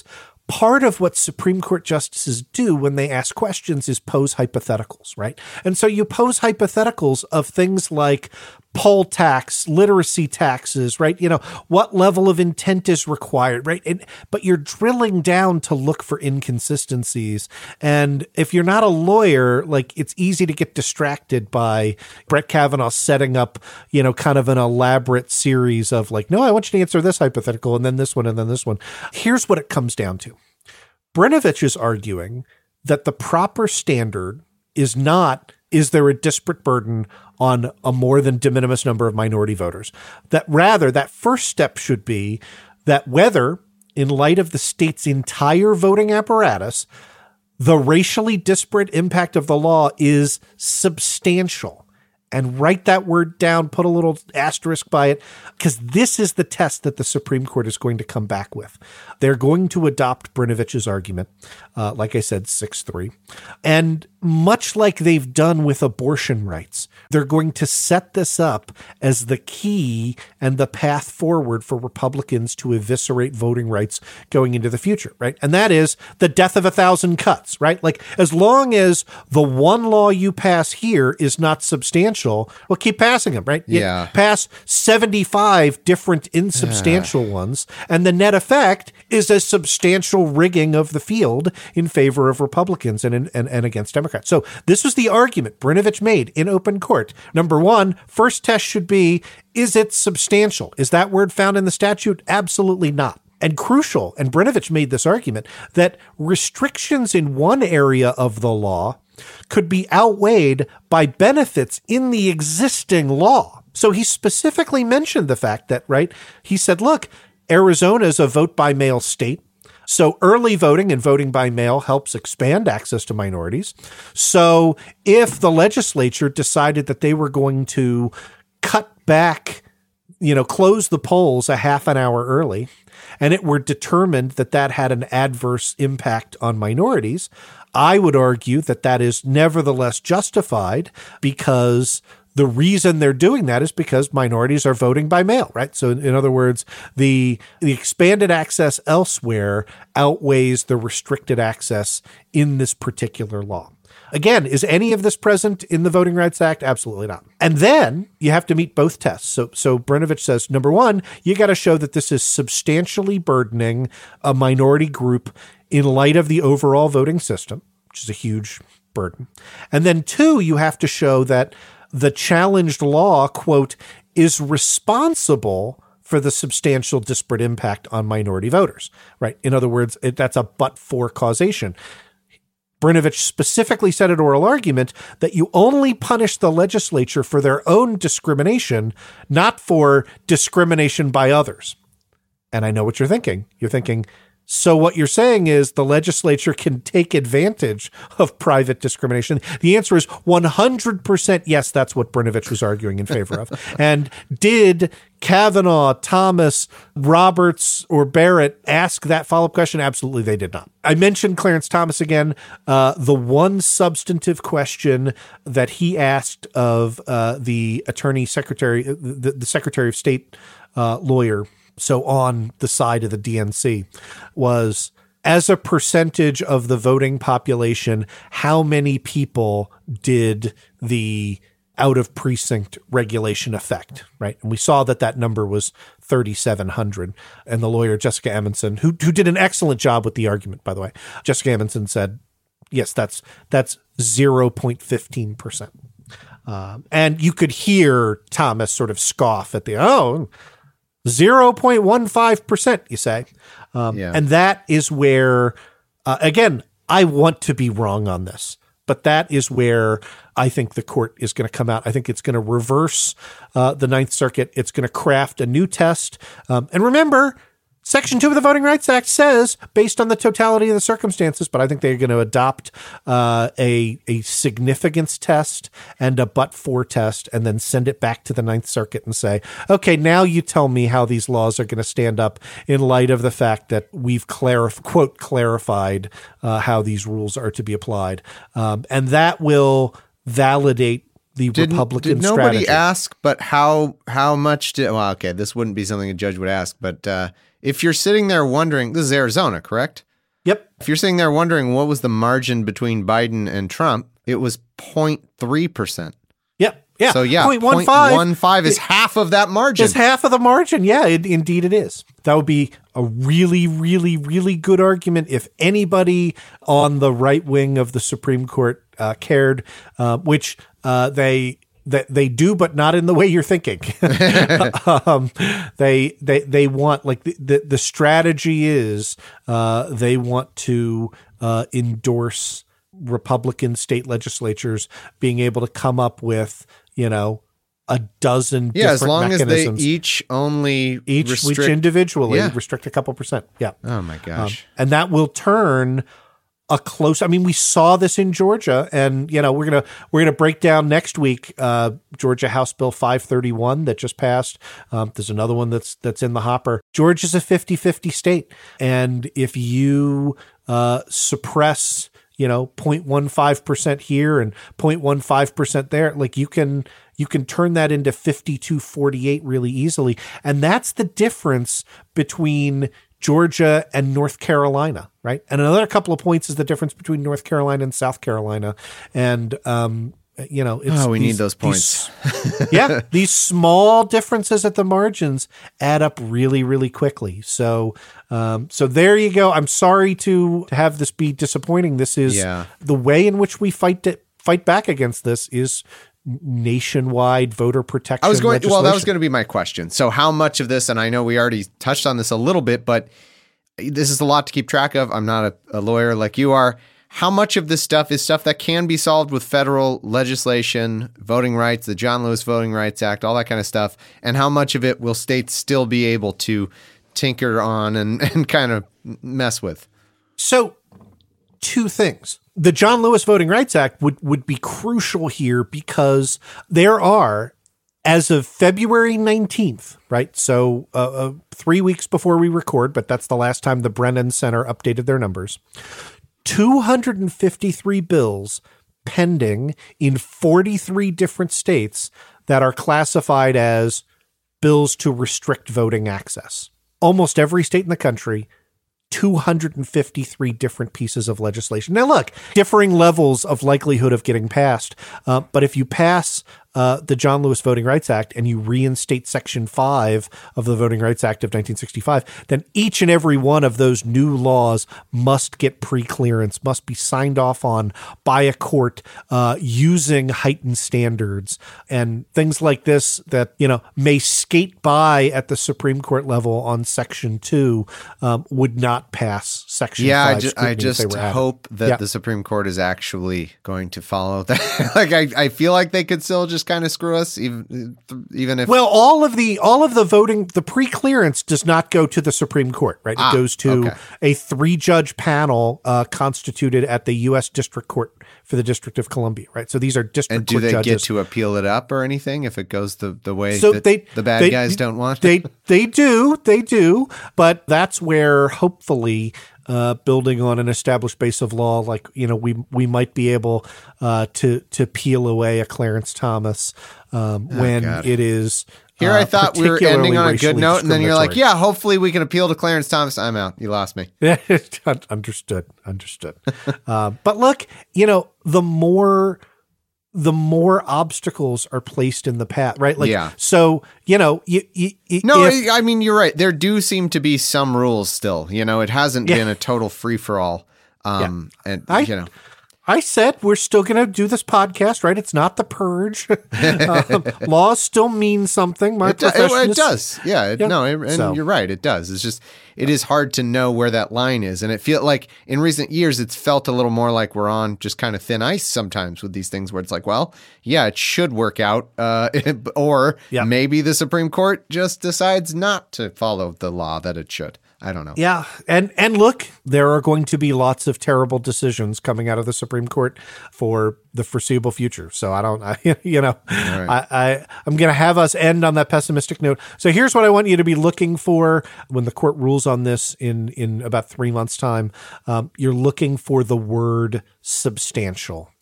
part of what Supreme Court justices do when they ask questions is pose hypotheticals, right? And so you pose hypotheticals of things like poll tax, literacy taxes, right? You know, what level of intent is required, right? And, but you're drilling down to look for inconsistencies. And if you're not a lawyer, like it's easy to get distracted by Brett Kavanaugh setting up, you know, kind of an elaborate series of like, no, I want you to answer this hypothetical and then this one and then this one. Here's what it comes down to. Brnovich is arguing that the proper standard is not, is there a disparate burden on a more than de minimis number of minority voters? That rather, that first step should be that whether, in light of the state's entire voting apparatus, the racially disparate impact of the law is substantial. And write that word down, put a little asterisk by it, because this is the test that the Supreme Court is going to come back with. They're going to adopt Brnovich's argument, uh, like I said, six three. And much like they've done with abortion rights, they're going to set this up as the key and the path forward for Republicans to eviscerate voting rights going into the future, right? And that is the death of a thousand cuts, right? Like, as long as the one law you pass here is not substantial, well, keep passing them, right? You Yeah. pass seventy-five different insubstantial yeah. ones, and the net effect is a substantial rigging of the field in favor of Republicans and, and, and against Democrats. So this was the argument Brnovich made in open court. Number one, first test should be, is it substantial? Is that word found in the statute? Absolutely not. And crucial, and Brnovich made this argument, that restrictions in one area of the law could be outweighed by benefits in the existing law. So he specifically mentioned the fact that, right, he said, look, Arizona is a vote by mail state. So early voting and voting by mail helps expand access to minorities. So if the legislature decided that they were going to cut back, you know, close the polls a half an hour early, and it were determined that that had an adverse impact on minorities, I would argue that that is nevertheless justified, because the reason they're doing that is because minorities are voting by mail, right? So in other words, the the expanded access elsewhere outweighs the restricted access in this particular law. Again, is any of this present in the Voting Rights Act? Absolutely not. And then you have to meet both tests. So, so Brnovich says, number one, you got to show that this is substantially burdening a minority group in light of the overall voting system, which is a huge burden. And then two, you have to show that the challenged law, quote, is responsible for the substantial disparate impact on minority voters, right? In other words, it, that's a but-for causation. Brnovich specifically said at oral argument that you only punish the legislature for their own discrimination, not for discrimination by others. And I know what you're thinking. You're thinking, so what you're saying is the legislature can take advantage of private discrimination. The answer is one hundred percent yes, that's what Brnovich was arguing in favor of. And did Kavanaugh, Thomas, Roberts, or Barrett ask that follow-up question? Absolutely, they did not. I mentioned Clarence Thomas again. Uh, the one substantive question that he asked of uh, the attorney secretary, the, the Secretary of State uh, lawyer, so on the side of the D N C, was, as a percentage of the voting population, how many people did the out-of-precinct regulation affect, right? And we saw that that number was thirty-seven hundred. And the lawyer, Jessica Amundson, who, who did an excellent job with the argument, by the way, Jessica Amundson said, yes, that's that's zero point one five percent. Um, and you could hear Thomas sort of scoff at the, oh, zero point one five percent, you say. Um, yeah. And that is where, uh, again, I want to be wrong on this, but that is where I think the court is going to come out. I think it's going to reverse uh, the Ninth Circuit. It's going to craft a new test. Um, and remember, Section two of the Voting Rights Act says, based on the totality of the circumstances, but I think they're going to adopt uh, a a significance test and a but-for test, and then send it back to the Ninth Circuit and say, okay, now you tell me how these laws are going to stand up in light of the fact that we've, clarif- quote, clarified uh, how these rules are to be applied. Um, and that will validate the did, Republican did nobody strategy. ask, but how how much did, well, okay, this wouldn't be something a judge would ask, but uh, if you're sitting there wondering, this is Arizona, correct? Yep. If you're sitting there wondering what was the margin between Biden and Trump, it was zero point three percent. Yep. Yeah. So yeah, zero point one five is half of that margin. It's half of the margin. Yeah, it, indeed it is. That would be a really, really, really good argument if anybody on the right wing of the Supreme Court uh, cared, uh, which uh, they that they do, but not in the way you're thinking. um, they they they want like the the, the strategy is uh, they want to uh, endorse Republican state legislatures being able to come up with, you know, a dozen yeah, different as long mechanisms. as they each only each restrict, each individually yeah. restrict a couple percent. Yeah. Oh my gosh. Um, and that will turn a close. I mean, we saw this in Georgia, and you know we're gonna we're gonna break down next week uh, Georgia House Bill five thirty-one that just passed. Um, there's another one that's that's in the hopper. Georgia's a fifty-fifty state, and if you uh, suppress, you know, zero point one five percent here and zero point one five percent there, like you can you can turn that into fifty-two forty-eight really easily, and that's the difference between Georgia and North Carolina, right? And another couple of points is the difference between North Carolina and South Carolina. And, um, you know, it's, oh, we these, need those points. These, yeah. These small differences at the margins add up really, really quickly. So, um, so there you go. I'm sorry to have this be disappointing. This is yeah. the way in which we fight it, fight back against this is nationwide voter protection. I was going, well, that was going to be my question. So how much of this, and I know we already touched on this a little bit, but this is a lot to keep track of. I'm not a, a lawyer like you are. How much of this stuff is stuff that can be solved with federal legislation, voting rights, the John Lewis Voting Rights Act, all that kind of stuff? And how much of it will states still be able to tinker on and, and kind of mess with? So two things. The John Lewis Voting Rights Act would, would be crucial here because there are, as of February nineteenth, right? So uh, uh, three weeks before we record, but that's the last time the Brennan Center updated their numbers, two hundred fifty-three bills pending in forty-three different states that are classified as bills to restrict voting access. Almost every state in the country, two hundred fifty-three different pieces of legislation. Now, look, differing levels of likelihood of getting passed. Uh, but if you pass uh, the John Lewis Voting Rights Act and you reinstate Section five of the Voting Rights Act of nineteen sixty-five, then each and every one of those new laws must get pre-clearance, must be signed off on by a court uh, using heightened standards and things like this that, you know, may skate by at the Supreme Court level on Section two um, would not pass Section yeah, five. I just, I just hope that yeah. the Supreme Court is actually going to follow that. Like, I, I feel like they could still just kind of screw us, even even if. Well, all of the all of the voting, the pre-clearance does not go to the Supreme Court, right? It ah, goes to okay. a three-judge panel uh, constituted at the U S District Court for the District of Columbia, right? So these are district and do court they judges. get to appeal it up or anything if it goes the, the way so that they, the bad they, guys don't want? They they do, they do, but that's where hopefully. Uh, building on an established base of law, like, you know, we we might be able uh, to to peel away a Clarence Thomas um, oh, when God. it is. Here uh, I thought we were ending on a good note, and then you're like, "Yeah, hopefully we can appeal to Clarence Thomas." I'm out. You lost me. understood, understood. uh, but look, you know, the more. the more obstacles are placed in the path, right? Like, yeah. So, you know, you, you, you, no, if, I mean, you're right. There do seem to be some rules still, you know, it hasn't yeah. been a total free for all. Um, yeah. and I, you know, I said, we're still going to do this podcast, right? It's not the purge. um, laws still mean something. My it, do, profession it, it is, does. Yeah. It, yeah. No, it, and so. you're right. It does. It's just, it is hard to know where that line is. And it feels like in recent years, it's felt a little more like we're on just kind of thin ice sometimes with these things where it's like, well, yeah, it should work out. Uh, or yep. maybe the Supreme Court just decides not to follow the law that it should. I don't know. Yeah. And and look, there are going to be lots of terrible decisions coming out of the Supreme Court for the foreseeable future. So I don't, I, you know, right. I, I, I'm going to have us end on that pessimistic note. So here's what I want you to be looking for when the court rules on this in, in about three months' time. Um, you're looking for the word substantial.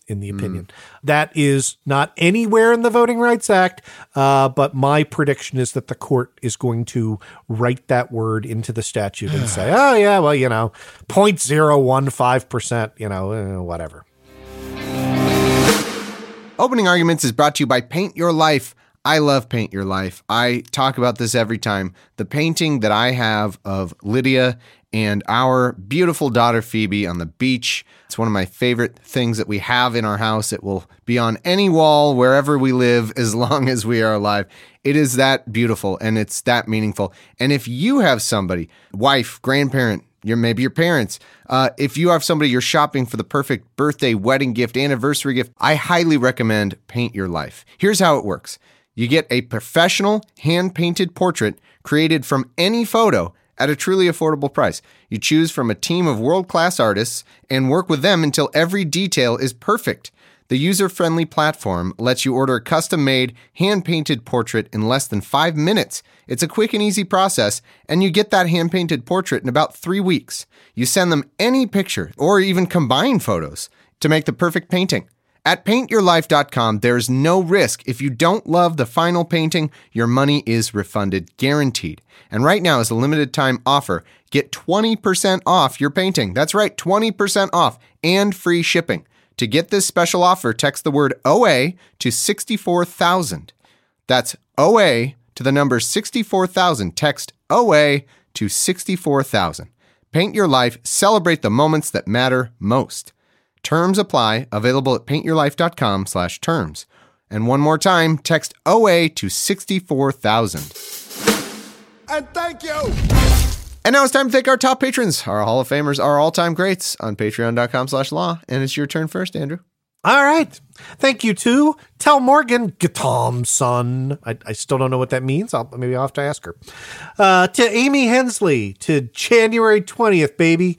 in the opinion. Mm. That is not anywhere in the Voting Rights Act, uh, but my prediction is that the court is going to write that word into the statute and say, oh, yeah, well, you know, zero point zero one five percent, you know, uh, whatever. Opening Arguments is brought to you by Paint Your Life. I love Paint Your Life. I talk about this every time. The painting that I have of Lydia and our beautiful daughter Phoebe on the beach. It's one of my favorite things that we have in our house. It will be on any wall wherever we live as long as we are alive. It is that beautiful and it's that meaningful. And if you have somebody, wife, grandparent, your maybe your parents, uh, if you have somebody you're shopping for the perfect birthday, wedding gift, anniversary gift, I highly recommend Paint Your Life. Here's how it works. You get a professional hand-painted portrait created from any photo at a truly affordable price. You choose from a team of world-class artists and work with them until every detail is perfect. The user-friendly platform lets you order a custom-made, hand-painted portrait in less than five minutes. It's a quick and easy process, and you get that hand-painted portrait in about three weeks. You send them any picture, or even combine photos, to make the perfect painting. At paint your life dot com, there's no risk. If you don't love the final painting, your money is refunded, guaranteed. And right now is a limited time offer. Get twenty percent off your painting. That's right, twenty percent off and free shipping. To get this special offer, text the word O A to sixty-four thousand. That's O A to the number sixty-four thousand. Text O A to sixty-four thousand. Paint Your Life. Celebrate the moments that matter most. Terms apply. Available at paint your life dot com slash terms. And one more time, text O A to sixty-four thousand. And thank you. And now it's time to thank our top patrons, our Hall of Famers, our all-time greats on patreon dot com slash law. And it's your turn first, Andrew. All right. Thank you to Tell Morgan Thompson. I, I still don't know what that means. I'll, maybe I'll have to ask her. Uh, to Amy Hensley, to January twentieth, baby.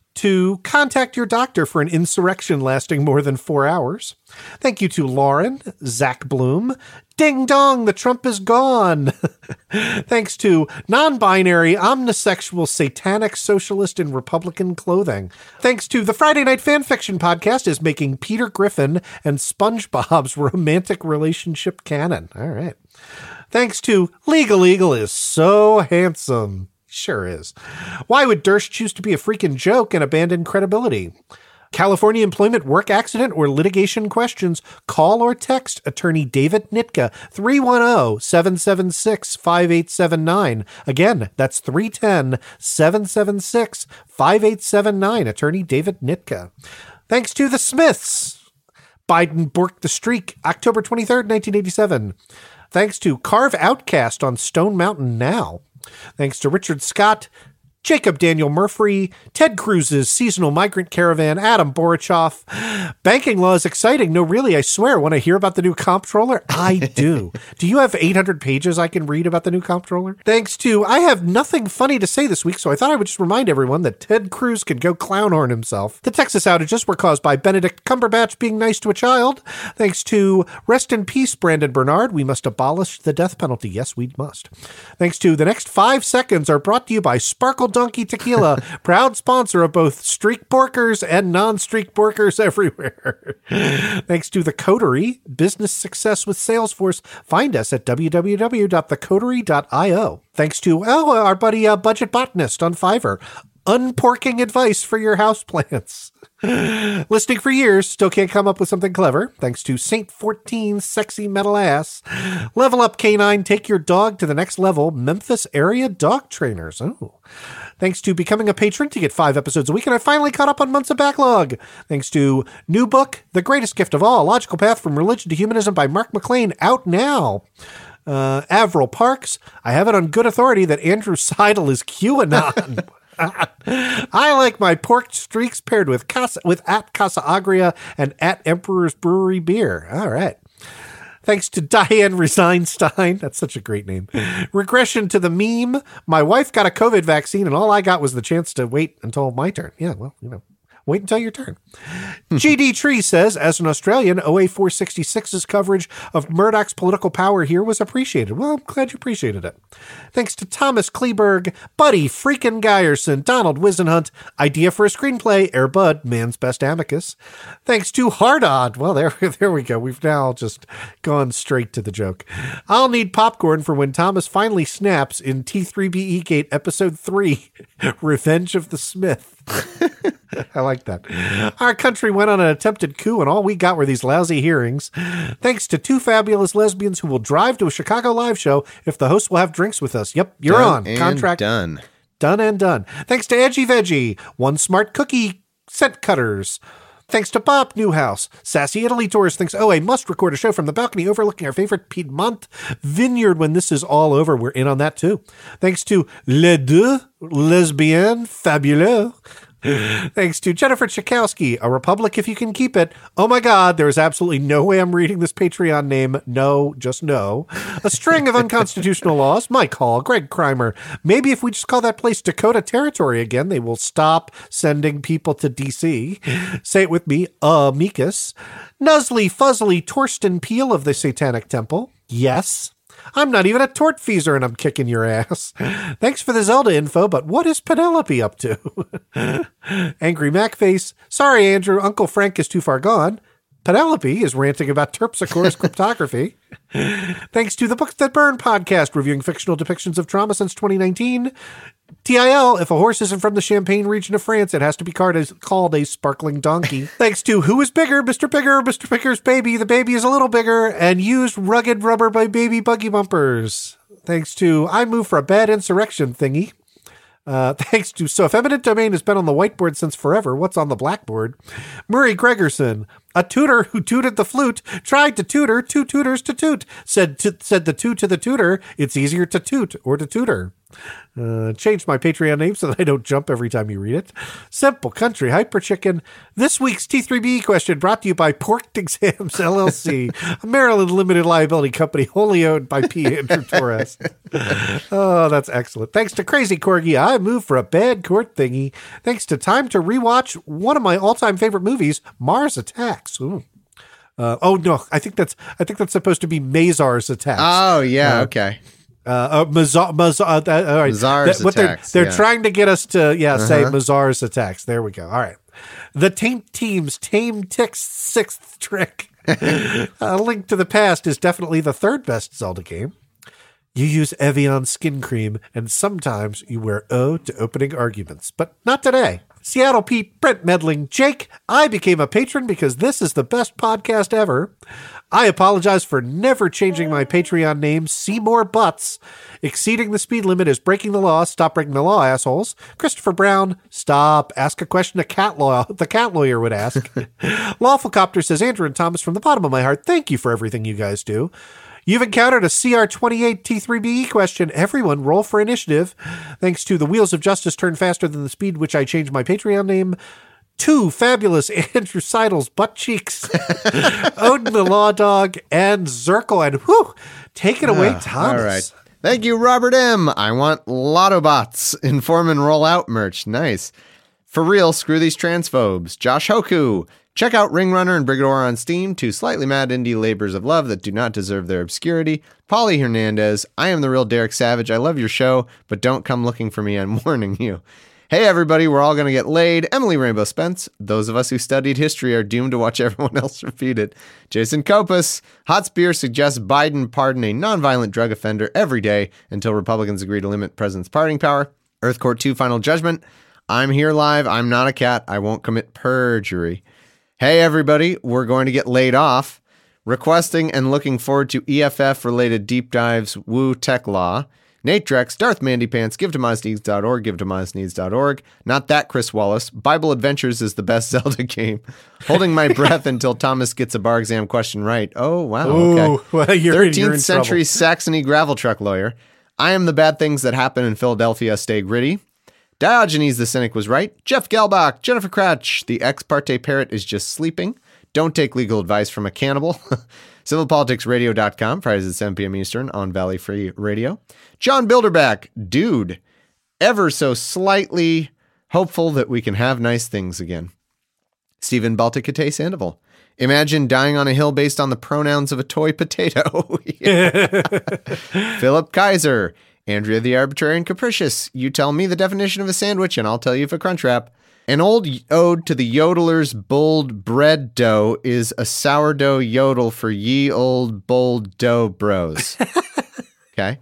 To contact your doctor for an insurrection lasting more than four hours. Thank you to Lauren, Zach Bloom, Ding Dong, the Trump is gone. Thanks to non-binary, omnisexual, satanic, socialist, and Republican clothing. Thanks to the Friday Night Fanfiction podcast is making Peter Griffin and SpongeBob's romantic relationship canon. All right. Thanks to Legal Eagle is so handsome. Sure is. Why would Durst choose to be a freaking joke and abandon credibility? California employment, work accident, or litigation questions, call or text attorney David Nitka, three one zero, seven seven six, five eight seven nine. Again, that's three one zero, seven seven six, five eight seven nine, attorney David Nitka. Thanks to the Smiths. Biden borked the streak, October twenty-third, nineteen eighty-seven. Thanks to Carve Outcast on Stone Mountain Now. Thanks to Richard Scott, Jacob Daniel Murphy, Ted Cruz's Seasonal Migrant Caravan, Adam Borichoff. Banking law is exciting. No, really, I swear, when I hear about the new comptroller, I do. Do you have eight hundred pages I can read about the new comptroller? Thanks to, I have nothing funny to say this week, so I thought I would just remind everyone that Ted Cruz could go clown horn himself. The Texas outages were caused by Benedict Cumberbatch being nice to a child. Thanks to, rest in peace, Brandon Bernard. We must abolish the death penalty. Yes, we must. Thanks to, the next five seconds are brought to you by Sparkle Donkey Tequila, proud sponsor of both streak borkers and non-streak borkers everywhere. Thanks to The Coterie, business success with Salesforce. Find us at w w w dot the coterie dot io. Thanks to, oh, our buddy uh, Budget Botanist on Fiverr. Unporking advice for your houseplants. Listening for years, still can't come up with something clever. Thanks to Saint fourteen Sexy Metal Ass. Level Up Canine, take your dog to the next level. Memphis area dog trainers. Oh. Thanks to becoming a patron to get five episodes a week, and I finally caught up on months of backlog. Thanks to new book, The Greatest Gift of All, Logical Path from Religion to Humanism by Mark McLean, out now. Uh, Avril Parks, I have it on good authority that Andrew Seidel is QAnon. I like my pork streaks paired with Casa, with at Casa Agria and at Emperor's Brewery beer. All right. Thanks to Diane Resignstein. That's such a great name. Regression to the meme. My wife got a COVID vaccine and all I got was the chance to wait until my turn. Yeah, well, you know. Wait until your turn. G D Tree says, as an Australian, O A four sixty-six's coverage of Murdoch's political power here was appreciated. Well, I'm glad you appreciated it. Thanks to Thomas Kleberg, Buddy freaking Geyerson, Donald Wisenhunt, idea for a screenplay, Air Bud, man's best amicus. Thanks to Hardod. Well, there, there we go. We've now just gone straight to the joke. I'll need popcorn for when Thomas finally snaps in T three B E Gate Episode three, Revenge of the Smith. I like that. Our country went on an attempted coup, and all we got were these lousy hearings. Thanks to two fabulous lesbians who will drive to a Chicago live show if the host will have drinks with us. Yep, you're done on. And Contract done. Done and done. Thanks to Edgy Veggie, One Smart Cookie, Scent Cutters. Thanks to Bob Newhouse. Sassy Italy Tours thinks, oh, I must record a show from the balcony overlooking our favorite Piedmont vineyard when this is all over. We're in on that, too. Thanks to Les Deux Lesbiennes Fabuleux. Thanks to Jennifer Tchaikovsky, A Republic If You Can Keep It. Oh my God, there is absolutely no way I'm reading this Patreon name. No, just no. A string of unconstitutional laws. Mike Hall, Greg Kreimer. Maybe if we just call that place Dakota Territory again, they will stop sending people to D C. Say it with me, Amicus. Nuzzly Fuzzly Torsten Peele of the Satanic Temple. Yes. I'm not even a tortfeasor and I'm kicking your ass. Thanks for the Zelda info, but what is Penelope up to? Angry Macface. Sorry, Andrew. Uncle Frank is too far gone. Penelope is ranting about Terpsichore's cryptography. Thanks to the Books That Burn podcast, reviewing fictional depictions of trauma since twenty nineteen. T I L, if a horse isn't from the Champagne region of France, it has to be called a, called a sparkling donkey. Thanks to Who is Bigger, Mister Bigger, Mister Bigger's Baby, the baby is a little bigger, and used rugged rubber by baby buggy bumpers. Thanks to I Move for a Bad Insurrection Thingy. Uh, thanks to So If Eminent Domain has been on the whiteboard since forever, what's on the blackboard? Murray Gregerson, a tutor who tooted the flute, tried to tutor two tutors to toot. Said to, said the two to the tutor, it's easier to toot or to tutor. Uh, changed my Patreon name so that I don't jump every time you read it. Simple Country Hyper Chicken. This week's T three B E question brought to you by Porked Exams L L C, a Maryland limited liability company wholly owned by P. Andrew Torres. Oh, that's excellent. Thanks to Crazy Corgi, I moved for a bad court thingy. Thanks to Time to Rewatch one of my all-time favorite movies, Mars Attacks. Ooh. Uh, oh no, I think that's I think that's supposed to be Mazar's Attacks. Oh yeah, uh, okay. Uh, uh, Mazar, Mazar, uh, all right. Mazar's that, what Attacks. They're, they're yeah. trying to get us to, yeah, uh-huh. say Mazar's Attacks. There we go. All right. The Taint Team's Tame Tick's sixth trick. A Link to the Past is definitely the third best Zelda game. You use Evian skin cream, and sometimes you wear O to opening arguments, but not today. Seattle Pete, Brent Medling, Jake, I became a patron because this is the best podcast ever. I apologize for never changing my Patreon name, Seymour Butts. Exceeding the speed limit is breaking the law. Stop breaking the law, assholes. Christopher Brown, stop. Ask a question a cat law the cat lawyer would ask. Lawful Copter says, Andrew and Thomas, from the bottom of my heart, thank you for everything you guys do. You've encountered a C R twenty-eight T three B E question. Everyone roll for initiative. Thanks to the Wheels of Justice turn faster than the speed which I changed my Patreon name. Two fabulous Andrew Seidel's butt cheeks. Odin the Law Dog and Zirkle. And whew, take it away, uh, Thomas. All right. Thank you, Robert M. I want Lottobots. Inform and roll out merch. Nice. For real, screw these transphobes. Josh Hoku. Check out Ring Runner and Brigador on Steam, two slightly mad indie labors of love that do not deserve their obscurity. Polly Hernandez, I am the real Derek Savage. I love your show, but don't come looking for me. I'm warning you. Hey, everybody, we're all going to get laid. Emily Rainbow Spence. Those of us who studied history are doomed to watch everyone else repeat it. Jason Kopus. Hot Spear suggests Biden pardon a nonviolent drug offender every day until Republicans agree to limit president's pardoning power. Earth Court two Final Judgment. I'm here live. I'm not a cat. I won't commit perjury. Hey, everybody, we're going to get laid off. Requesting and looking forward to E F F-related deep dives, Woo Tech Law. Nate Drex, Darth Mandy Pants, give to Mize Needs dot org, give to Mize Needs dot org. Not that, Chris Wallace. Bible Adventures is the best Zelda game. Holding my breath until Thomas gets a bar exam question right. Oh, wow, Ooh, okay. Well, you're, thirteenth you're in century trouble. Saxony gravel truck lawyer. I am the bad things that happen in Philadelphia stay gritty. Diogenes the Cynic was right. Jeff Gelbach, Jennifer Cratch, the ex parte parrot is just sleeping. Don't take legal advice from a cannibal. civil politics radio dot com, Fridays at seven p.m. Eastern on Valley Free Radio. John Bilderback, dude, ever so slightly hopeful that we can have nice things again. Stephen Balticate Sandoval. Imagine dying on a hill based on the pronouns of a toy potato. Philip Kaiser. Andrea the Arbitrary and Capricious. You tell me the definition of a sandwich and I'll tell you if a Crunchwrap. An old ode to the yodeler's bold bread dough is a sourdough yodel for ye old bold dough bros. Okay.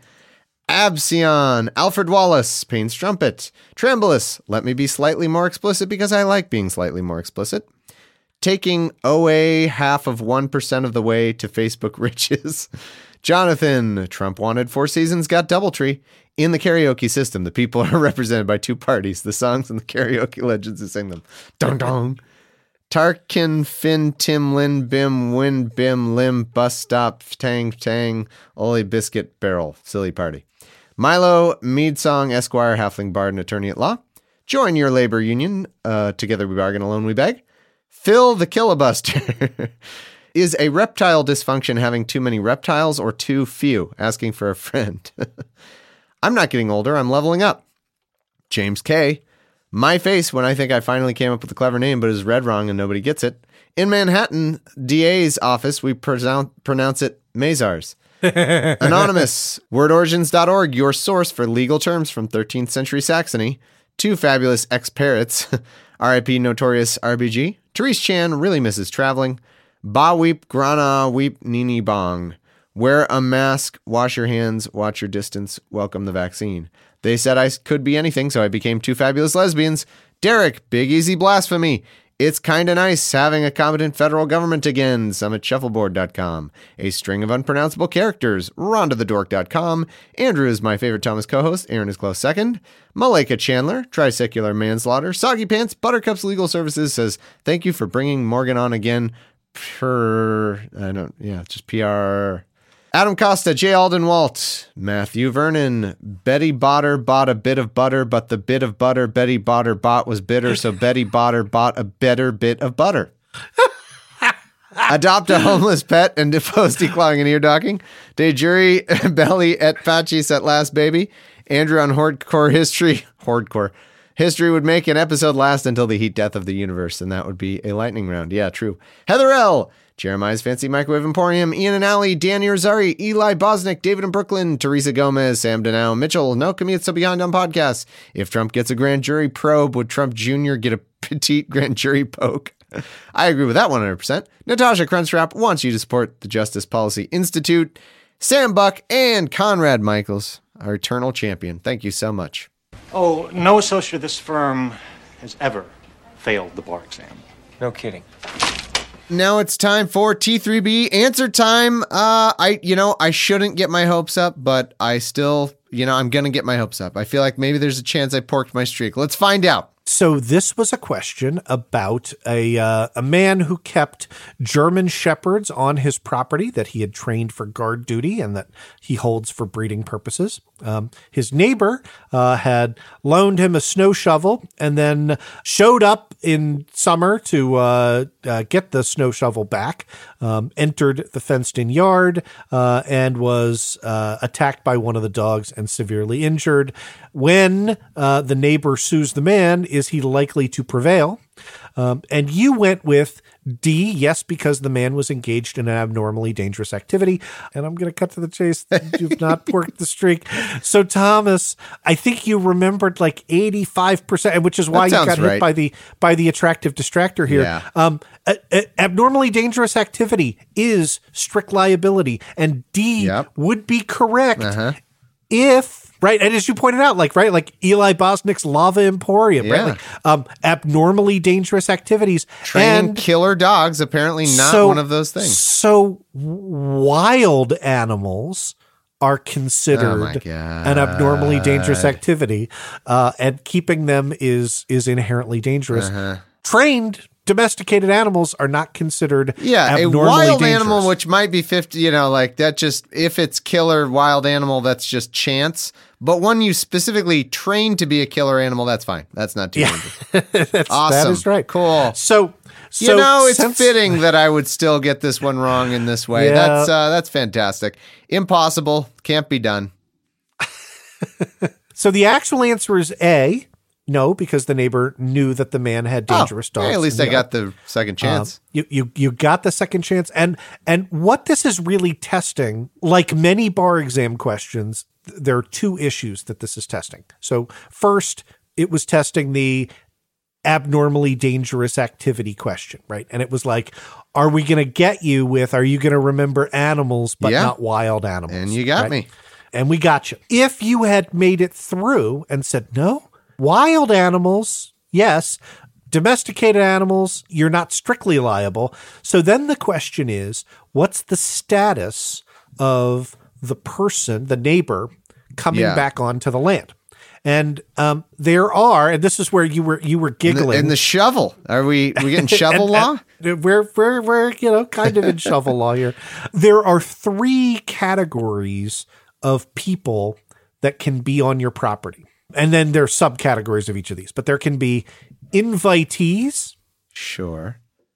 Absion, Alfred Wallace, Payne's Trumpet. Trembolus, let me be slightly more explicit because I like being slightly more explicit. Taking O A half of one percent of the way to Facebook riches. Jonathan, Trump wanted Four Seasons, got Doubletree. In the karaoke system, the people are represented by two parties, the songs and the karaoke legends who sing them. Dong dong. Tarkin, Finn, Tim, Lin, Bim, Win, Bim, Lim, Bus Stop, Tang, Tang, Oli, Biscuit, Barrel, Silly Party. Milo, Mead Song, Esquire, Halfling Bard, and Attorney at Law. Join your labor union. Uh, together we bargain, alone we beg. Phil the Killabuster. Is a reptile dysfunction having too many reptiles or too few? Asking for a friend. I'm not getting older. I'm leveling up. James K. My face when I think I finally came up with a clever name, but is read wrong and nobody gets it. In Manhattan, D A's office, we pronounce, pronounce it Mazars. Anonymous. word origins dot org, your source for legal terms from thirteenth century Saxony. Two fabulous ex-parrots. R I P Notorious R B G. Therese Chan really misses traveling. Ba weep, grana weep, nini bong. Wear a mask, wash your hands, watch your distance, welcome the vaccine. They said I could be anything, so I became two fabulous lesbians. Derek, big easy blasphemy. It's kinda nice having a competent federal government again. Summit Shuffleboard dot com. A string of unpronounceable characters. Rhonda the Dork dot com. Andrew is my favorite Thomas co-host. Aaron is close second. Malika Chandler, Trisecular Manslaughter. Soggy Pants, Buttercup's Legal Services says, thank you for bringing Morgan on again. Per, I don't, yeah, just P R. Adam Costa, J. Alden Walt, Matthew Vernon, Betty Botter bought a bit of butter, but the bit of butter Betty Botter bought was bitter, so Betty Botter bought a better bit of butter. Adopt a homeless pet and depose declawing and ear docking. De jury belly et pacis at last baby. Andrew on Hordcore history. Hordcore. History would make an episode last until the heat death of the universe, and that would be a lightning round. Yeah, true. Heather L., Jeremiah's Fancy Microwave Emporium, Ian and Allie, Dan Irizarry, Eli Bosnick, David in Brooklyn, Teresa Gomez, Sam Denau, Mitchell, No Commute So Behind on Podcasts. If Trump gets a grand jury probe, would Trump Junior get a petite grand jury poke? I agree with that one hundred percent. Natasha Crunchwrap wants you to support the Justice Policy Institute. Sam Buck and Conrad Michaels, our eternal champion. Thank you so much. Oh, no associate of this firm has ever failed the bar exam. No kidding. Now it's time for T three B answer time. Uh, I, you know, I shouldn't get my hopes up, but I still, you know, I'm going to get my hopes up. I feel like maybe there's a chance I porked my streak. Let's find out. So this was a question about a uh, a man who kept German shepherds on his property that he had trained for guard duty and that he holds for breeding purposes. Um, his neighbor uh, had loaned him a snow shovel and then showed up in summer to uh, uh, get the snow shovel back, um, entered the fenced-in yard, uh, and was uh, attacked by one of the dogs and severely injured. When uh, the neighbor sues the man, is he likely to prevail? Um, and you went with D, yes, because the man was engaged in an abnormally dangerous activity. And I'm going to cut to the chase. You've not porked the streak. So, Thomas, I think you remembered like eighty-five percent, which is why you got right. hit by the by the attractive distractor here. Yeah. Um, a, a, abnormally dangerous activity is strict liability. And D yep. would be correct uh-huh. if... Right. And as you pointed out, like, right, like Eli Bosnick's Lava Emporium, yeah. right? Like, um, abnormally dangerous activities. Training and killer dogs, apparently not so, one of those things. So wild animals are considered oh an abnormally dangerous activity, uh, and keeping them is is inherently dangerous. Uh-huh. Trained domesticated animals are not considered yeah a wild dangerous. Animal, which might be fifty, you know, like that, just if it's killer wild animal, that's just chance. But one you specifically trained to be a killer animal, that's fine. That's not too yeah. dangerous. That's, awesome. That is right. Cool. So, so you know, it's since, fitting that I would still get this one wrong in this way. Yeah. That's uh, that's fantastic. Impossible. Can't be done. So the actual answer is A. No, because the neighbor knew that the man had dangerous oh, dogs. Hey, at least I got the second chance. Um, you, you you got the second chance. And and what this is really testing, like many bar exam questions, there are two issues that this is testing. So first, it was testing the abnormally dangerous activity question, right? And it was like, are we going to get you with, are you going to remember animals, but yeah. not wild animals? And you got right? me. And we got you. If you had made it through and said, no, wild animals, yes, domesticated animals, you're not strictly liable. So then the question is, what's the status of the person, the neighbor, coming yeah. back onto the land? And um, there are, and this is where you were you were giggling. In the, in the shovel, are we we getting shovel and, law? And we're we're we're you know kind of in shovel law here. There are three categories of people that can be on your property, and then there are subcategories of each of these. But there can be invitees, sure,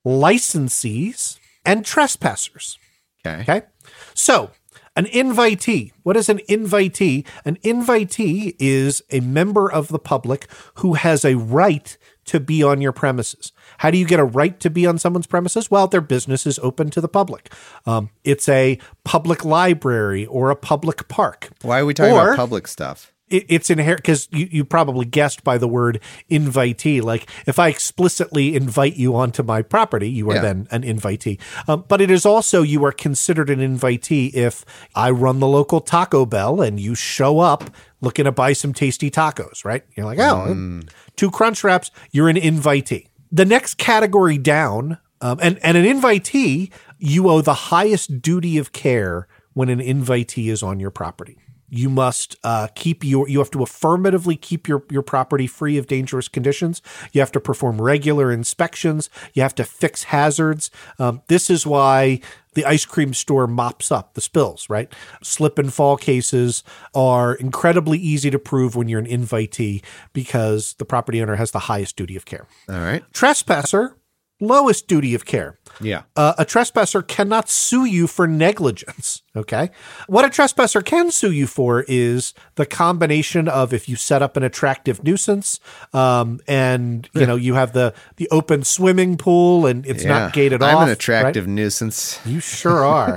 licensees, and trespassers. Okay. Okay. So. An invitee. What is an invitee? An invitee is a member of the public who has a right to be on your premises. How do you get a right to be on someone's premises? Well, their business is open to the public. Um, it's a public library or a public park. Why are we talking or, about public stuff? It, it's inherent because you, you probably guessed by the word invitee. Like if I explicitly invite you onto my property, you are yeah. then an invitee. Um, but it is also, you are considered an invitee if I run the local Taco Bell and you show up looking to buy some tasty tacos, right? You're like, oh, mm. two crunch wraps, you're an invitee. The next category down, um, and, and an invitee, you owe the highest duty of care when an invitee is on your property. You must uh, keep your, you have to affirmatively keep your, your property free of dangerous conditions. You have to perform regular inspections. You have to fix hazards. Um, this is why the ice cream store mops up the spills, right? Slip and fall cases are incredibly easy to prove when you're an invitee because the property owner has the highest duty of care. All right. Trespasser, lowest duty of care. Yeah. Uh, a trespasser cannot sue you for negligence. Okay. What a trespasser can sue you for is the combination of if you set up an attractive nuisance, um, and you know, you have the, the open swimming pool and it's yeah. not gated I'm off. I'm an attractive right? nuisance. You sure are.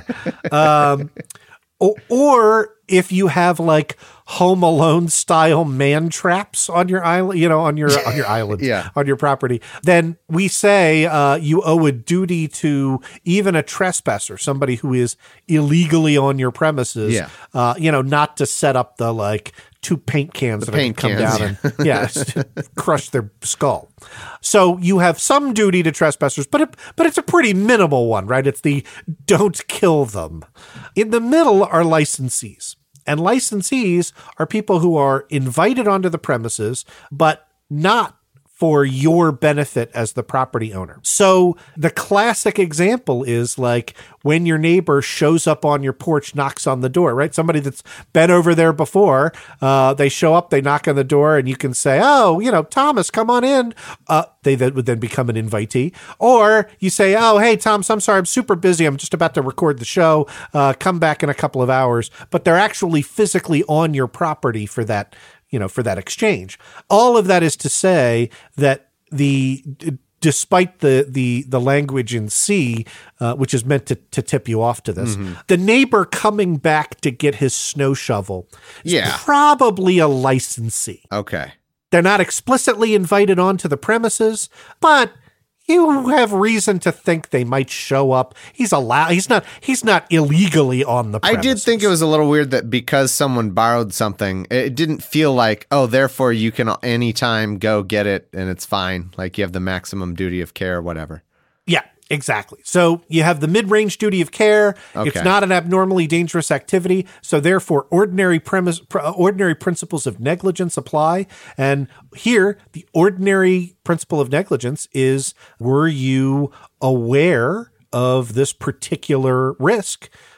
um, or, or if you have like Home Alone style man traps on your island, you know, on your on your island, yeah. on your property, then we say uh, you owe a duty to even a trespasser, somebody who is illegally on your premises, yeah. uh, you know, not to set up the like two paint cans the that paint come cans. down and yeah, crush their skull. So you have some duty to trespassers, but it, but it's a pretty minimal one, right? It's the don't kill them. In the middle are licensees. And licensees are people who are invited onto the premises, but not for your benefit as the property owner. So the classic example is like when your neighbor shows up on your porch, knocks on the door, right? Somebody that's been over there before, uh, they show up, they knock on the door, and you can say, oh, you know, Thomas, come on in. Uh, they then would then become an invitee. Or you say, oh, hey, Thomas, I'm sorry, I'm super busy. I'm just about to record the show. Uh, come back in a couple of hours. But they're actually physically on your property for that you know, for that exchange. All of that is to say that the, despite the, the, the language in C, uh, which is meant to, to tip you off to this, mm-hmm. the neighbor coming back to get his snow shovel is yeah. probably a licensee. Okay. They're not explicitly invited onto the premises, but you have reason to think they might show up. He's allowed. He's not. He's not illegally on the premises. I did think it was a little weird that because someone borrowed something, it didn't feel like, oh, therefore you can anytime go get it and it's fine. Like you have the maximum duty of care or whatever. Yeah, exactly. So you have the mid-range duty of care. Okay. It's not an abnormally dangerous activity. So therefore, ordinary premise, pr- ordinary principles of negligence apply. And here, the ordinary principle of negligence is: were you aware of this particular risk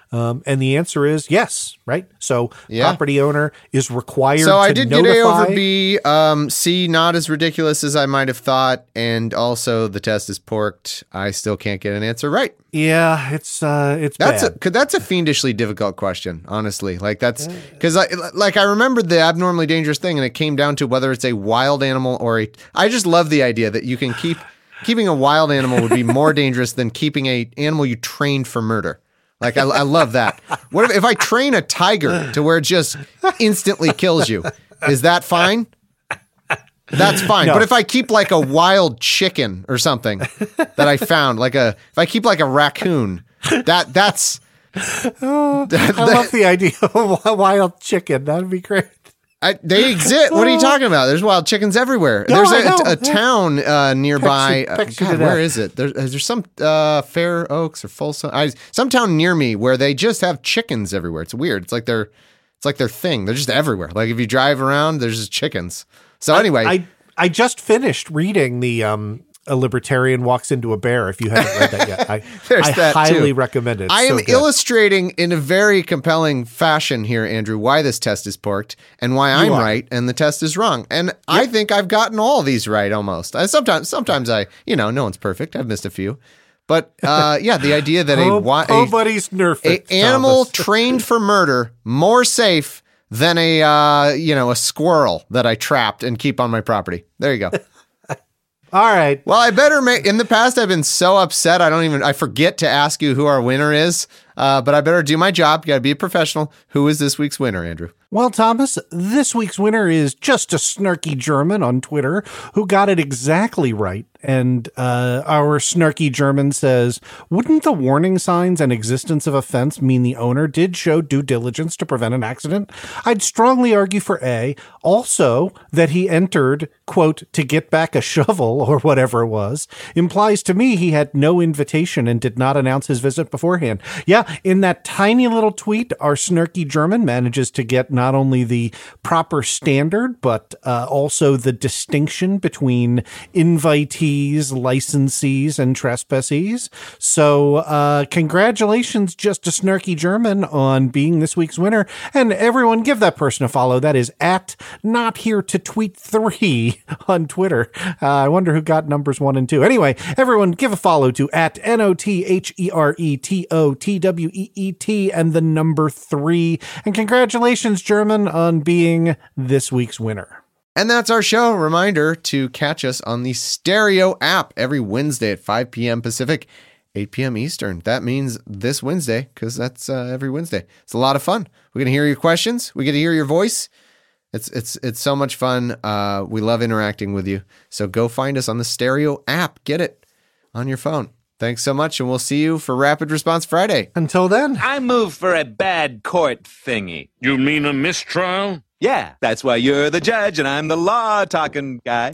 Um, and the answer is yes, right? So Yeah. property owner is required So to I did notify. get A over B. Um, C, not as ridiculous as I might have thought. And also the test is porked. I still can't get an answer right. Yeah, it's uh, it's That's bad. a, 'cause that's a fiendishly difficult question, honestly. Like that's because I like I remembered the abnormally dangerous thing, and it came down to whether it's a wild animal or a. I just love the idea that you can keep keeping a wild animal would be more dangerous than keeping a animal you trained for murder. Like I, I love that. What if, if I train a tiger to where it just instantly kills you? Is that fine? That's fine. No. But if I keep like a wild chicken or something that I found, like a if I keep like a raccoon, that that's Oh, I love the idea of a wild chicken. That'd be great. I, they exist. What are you talking about? There's wild chickens everywhere. No, There's I a, know. a, a town uh, nearby. Picture- picture uh, God, to where death. is it? There, is there some uh, Fair Oaks or Folsom? I, some town near me where they just have chickens everywhere. It's weird. It's like their, it's like their thing. They're just everywhere. Like if you drive around, there's just chickens. So anyway, I, I I just finished reading the um, A Libertarian Walks into a Bear. If you haven't read that yet, I, There's I that highly too. recommend it. It's I so am good. illustrating in a very compelling fashion here, Andrew, why this test is porked and why I'm are. right and the test is wrong. And I think I've gotten all these right almost. I, sometimes, sometimes I, you know, no one's perfect. I've missed a few. But uh, yeah, the idea that a, Oh, wi- a, nobody's nerfed. a animal trained for murder more safe than a uh, you know a squirrel that I trapped and keep on my property. There you go. All right. Well, I better make. In the past, I've been so upset. I don't even. I forget to ask you who our winner is. Uh, but I better do my job. Got to be a professional. Who is this week's winner, Andrew? Well, Thomas, this week's winner is just a snarky German on Twitter who got it exactly right. And uh, our snarky German says, wouldn't the warning signs and existence of a fence mean the owner did show due diligence to prevent an accident? I'd strongly argue for A. Also, that he entered, quote, to get back a shovel or whatever it was, implies to me he had no invitation and did not announce his visit beforehand. Yeah, in that tiny little tweet, our snarky German manages to get not only the proper standard, but uh, also the distinction between invitees, licensees, and trespassees. So uh, congratulations, just a snarky German, on being this week's winner. And everyone give that person a follow. That is at not here to tweet three on Twitter. Uh, I wonder who got numbers one and two. Anyway, everyone give a follow to at N O T H E R E T O T W E E T and the number three. And congratulations, German, on being this week's winner. And that's our show. Reminder to catch us on the Stereo app every Wednesday at five p.m. Pacific, eight p.m. Eastern. That means this Wednesday, because that's uh, every Wednesday. It's a lot of fun. We're going to hear your questions. We get to hear your voice. It's it's it's so much fun. Uh, we love interacting with you. So go find us on the Stereo app. Get it on your phone. Thanks so much, and we'll see you for Rapid Response Friday. Until then. I move for a bad court thingy. You mean a mistrial? Yeah, that's why you're the judge and I'm the law-talking guy.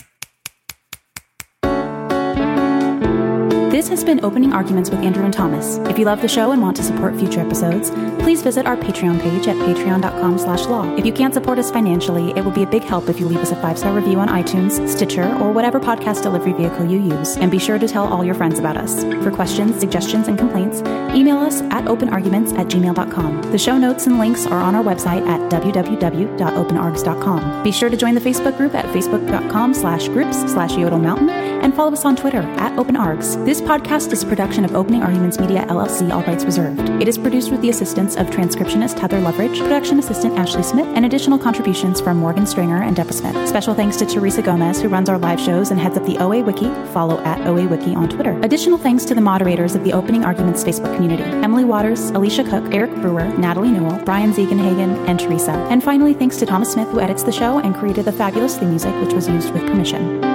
This has been Opening Arguments with Andrew and Thomas. If you love the show and want to support future episodes, please visit our Patreon page at patreon.com slash law. If you can't support us financially, it would be a big help if you leave us a five-star review on iTunes, Stitcher, or whatever podcast delivery vehicle you use. And be sure to tell all your friends about us. For questions, suggestions, and complaints, email us at openarguments at gmail dot com. The show notes and links are on our website at w w w dot open args dot com. Be sure to join the Facebook group at facebook.com slash groups slash Yodel Mountain and follow us on Twitter at openargs. This podcast is a production of Opening Arguments Media, L L C, all rights reserved. It is produced with the assistance of transcriptionist Heather Loveridge, production assistant Ashley Smith, and additional contributions from Morgan Stringer and Deborah Smith. Special thanks to Teresa Gomez, who runs our live shows and heads up the O A Wiki. Follow at O A Wiki on Twitter. Additional thanks to the moderators of the Opening Arguments Facebook community: Emily Waters, Alicia Cook, Eric Brewer, Natalie Newell, Brian Ziegenhagen, and Teresa. And finally, thanks to Thomas Smith, who edits the show and created the fabulous theme music, which was used with permission.